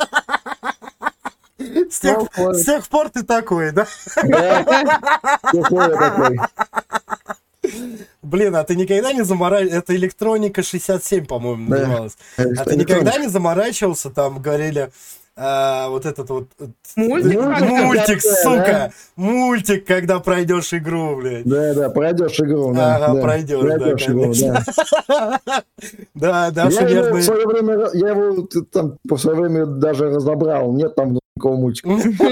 С тех, Волк ловит. с тех пор ты такой, да? Да, какой я такой. Блин, а ты никогда не заморачивался? Это электроника шестьдесят семь, по-моему, Да. называлась. А ты никогда не заморачивался? Там говорили, а, вот этот вот... э, Мультик, Мультик, Мультик, да, сука! да. Мультик, когда пройдешь игру, блядь. Да, да, пройдешь игру. Да, Ага, да. пройдешь, да, Пройдешь игру, конечно. да. Да, да, Я его, в верно. свое время, я его т- там в свое время даже разобрал. Нет там никакого мультика.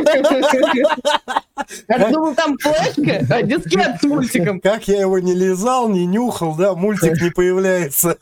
Я думал, там флешка, а дискет с мультиком. Как я его не лизал, не нюхал, да, мультик не появляется.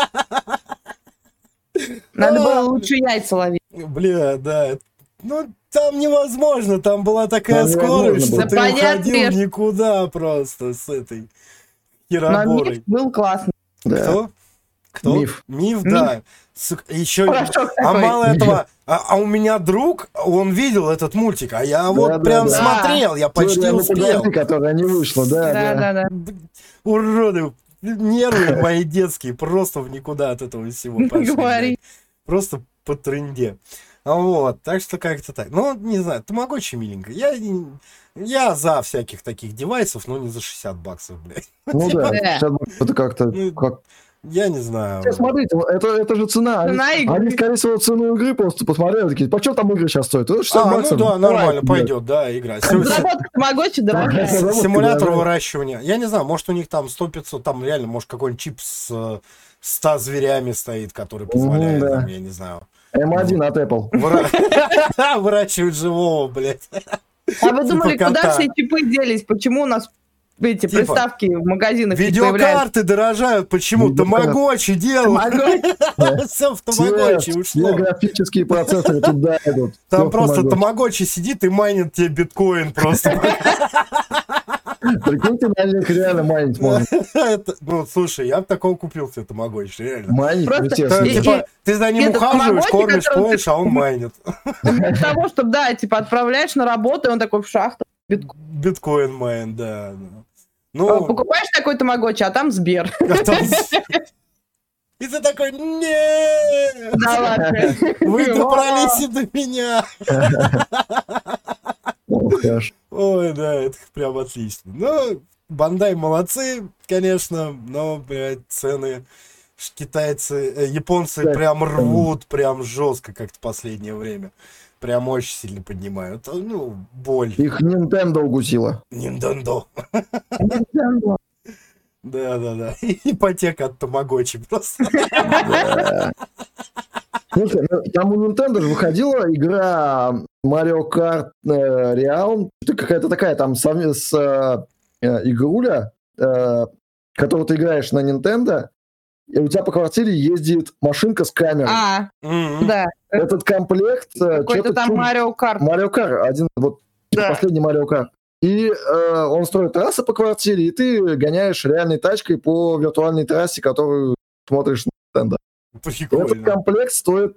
Надо было лучше яйца ловить. Бля, да. Ну, там невозможно, там была такая Там скорость, что невозможно было. ты Да понятно, уходил что- никуда просто с этой Но хероборой. миф был классный. Да. Кто? Кто? Миф. Миф, да. Сука, еще... Порошок А такой. мало этого, а, а у меня друг, он видел этот мультик, а я вот да, прям да. смотрел, я почти Теория успел. Погоди, которая не вышла, да, да. Да-да-да. Уроды, нервы мои детские просто в никуда от этого всего пошли. Говори. блядь. Просто по тренде. А Вот, так что как-то так. Ну, не знаю, тамагочи миленько. Я, не- я за всяких таких девайсов, но не за шестьдесят баксов, блядь. Ну да, Да. сейчас это как-то... Ну, Как... Я не знаю. Сейчас, смотрите, это, это же цена. Они, Цена игры. они, скорее всего, цену игры просто посмотрели, такие, почем там игры сейчас стоят? Ну, шестьдесят А, ну баксов. да, давай, нормально, блядь. пойдет, да, игра. Сим- Разработка Тамагочи дорогая. Да. Симулятор да. выращивания. Я не знаю, может у них там сто-пятьсот, там реально, может какой-нибудь чип с э, ста зверями стоит, который позволяет, да. там, я не знаю, эм один от Apple. выра- выращивать живого, блядь. А вы думали, Типа куда кота. все чипы делись? Почему у нас эти Типа, приставки в магазинах не появляются? Видеокарты дорожают, почему? Видеокарты. Тамагочи делают. Тамагочи. Все в Тамагочи Все, все ушло. графические процессоры туда идут. Там Всё в просто Тамагочи. Тамагочи сидит и майнит тебе биткоин просто. Прикиньте, на них реально майнить можно. Это- Ну, слушай, я бы такого купил себе Тамагочи, реально. Майнить, Просто- Ты, естественно. И- типа, ты за ним этот ухаживаешь, Тамагочи, кормишь, который поешь, а он майнит. Для того, чтобы, да, типа, отправляешь на работу, и он такой в шахту. Биткоин майн, да. да. А, Ну, Покупаешь такой Тамагочи, а там Сбер. а там- И ты такой, нет, Да ладно. вы добрались и до меня. О, хорошо. Ой, да, это прям отлично. Ну, Бандай молодцы, конечно, но, блядь, цены ш- китайцы, э, японцы Да. прям рвут, прям жестко как-то в последнее время. Прям очень сильно поднимают. А, Ну, боль. Их Nintendo укусила. Ниндендо. Да-да-да. Ипотека от Тамагочи просто. Слушай, ну, там у Nintendo же выходила игра Mario Kart э, Real. Это какая-то такая там совме- с, э, э, игруля, э, которую ты играешь на Nintendo, и у тебя по квартире ездит машинка с камерой. А, Мгм. да. Этот комплект... э, Какой-то чё-то там чуть- Марио Карт. Марио Кар, один, вот Да. последний Марио Кар. И э, он строит трассы по квартире, и ты гоняешь реальной тачкой по виртуальной трассе, которую смотришь на Nintendo. Этот Прикольно. комплект стоит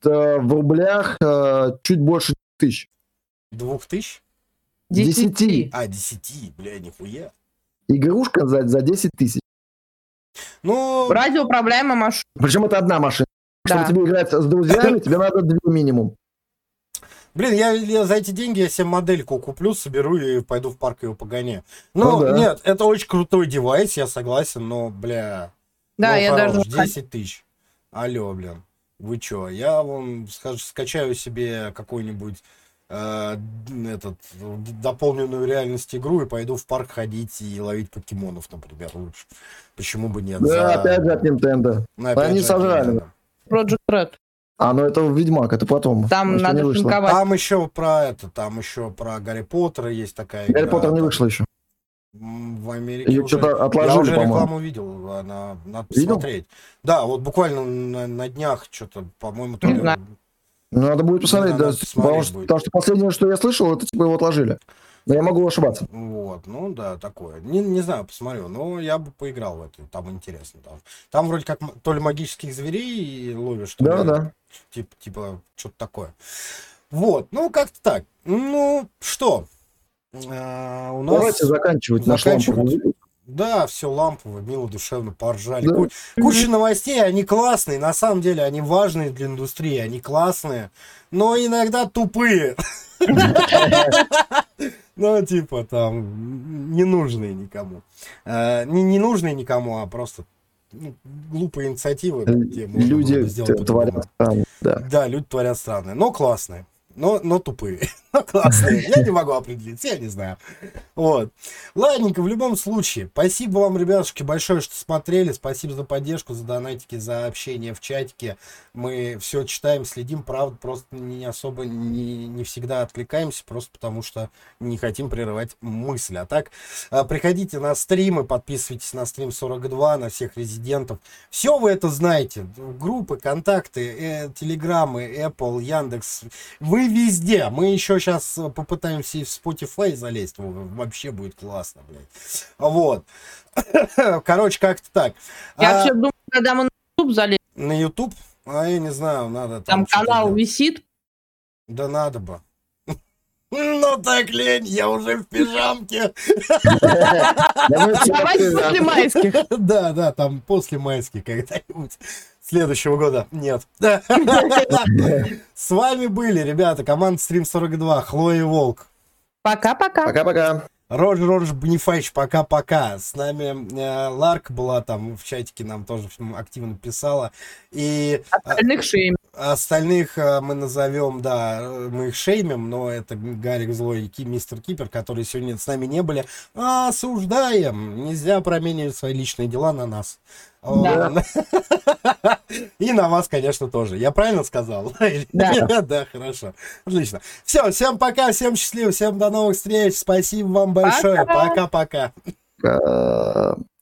э, в рублях э, чуть больше тысяч. Двух тысяч? Десяти. А, десяти, бля, нихуя. Игрушка за, за десять тысяч. Ну, Радиоуправляемая машина. Причем это одна машина. Да. Чтобы тебе играть с друзьями, тебе надо две минимум. блин, я, я за эти деньги я себе модельку куплю, соберу и пойду в парк ее погоняю. Ну, Ну да. нет, это очень крутой девайс, я согласен, но, бля, Да, ну, я хорош, даже... десять тысяч. Алло, блин, вы чё? Я вам скажу, скачаю себе какой-нибудь э, этот, дополненную реальность игру и пойду в парк ходить и ловить покемонов, например, лучше. Почему бы нет? Да, За- опять же от Nintendo. Ну, опять Они же, сожрали. да. Project Red. А, ну это Ведьмак, это потом. Там Еще не надо вышло. шинковать. Там еще про это, там еще про Гарри Поттера есть такая Гарри игра, Поттер не там. вышло еще. М, В Америке Ее уже... что-то Я отложили, уже по-моему. рекламу видел, она, надо Видел? посмотреть. Да, вот буквально на, на днях что-то, по-моему, то Не ли- знаю. Ну, надо будет посмотреть, Надо да, посмотреть потому, что, будет. потому что последнее, что я слышал, это типа его отложили. Но я могу ошибаться. Вот, ну да, такое. Не, не знаю, посмотрю, но я бы поиграл в это, там интересно. Там, там вроде как м- то ли магических зверей ловишь, то Да, ли да. типа, типа что-то такое. Вот, ну как-то так. Ну, что? А, у нас... Давайте заканчивать наш заканчивать. ламповый выпуск. Да, все лампово, мило, душевно, поржали. Да. Ку- Куча новостей, они классные, на самом деле, они важные для индустрии, они классные, но иногда тупые. Ну, типа, там, ненужные никому. Э, Не ненужные никому, а просто ну, глупые инициативы, где можно было Люди бы сделать т- по-другому. творят там, да. Да, люди творят странные, но классные. Но, но тупые. Но классные. Я не могу определить, я не знаю. Вот. Ладненько, в любом случае. Спасибо вам, ребятушки, большое, что смотрели. Спасибо за поддержку, за донатики, за общение в чатике. Мы все читаем, следим. Правда, просто не особо, не, не всегда откликаемся, просто потому что не хотим прерывать мысль. А так, а, приходите на стримы, подписывайтесь на стрим сорок два, на всех резидентов. Все вы это знаете. Группы, контакты, э, телеграммы, Apple, Яндекс. Вы везде. Мы еще сейчас попытаемся и в Spotify залезть. Во- Вообще будет классно, блядь. Вот. Короче, как-то так. Я А вообще думаю, когда мы на YouTube залезем, на YouTube? А я не знаю, надо там что-то канал делать. висит. Да надо бы. Ну так лень, я уже в пижамке. Давайте Давайте вообще, после майских. Да, да, там после майских когда-нибудь. Следующего года. Нет. С вами были, ребята, команда Стрим сорок два, Хлоя и Волк. Пока-пока. Пока-пока. Роджер Роджер Бонифайч, пока-пока. С нами э, Ларк была там в чатике, нам тоже активно писала. И э, Остальных шеем. остальных э, мы назовем, да, э, мы их шеймим, но это Гарик Злой и Ки- Мистер Кипер, которые сегодня с нами не были. Осуждаем. Нельзя променивать свои личные дела на нас. Да. И на вас, конечно, тоже. Я правильно сказал? Да. Да, хорошо. Отлично. Все, всем пока, всем счастливо, всем до новых встреч. Спасибо вам большое. Пока. Пока-пока. Пока.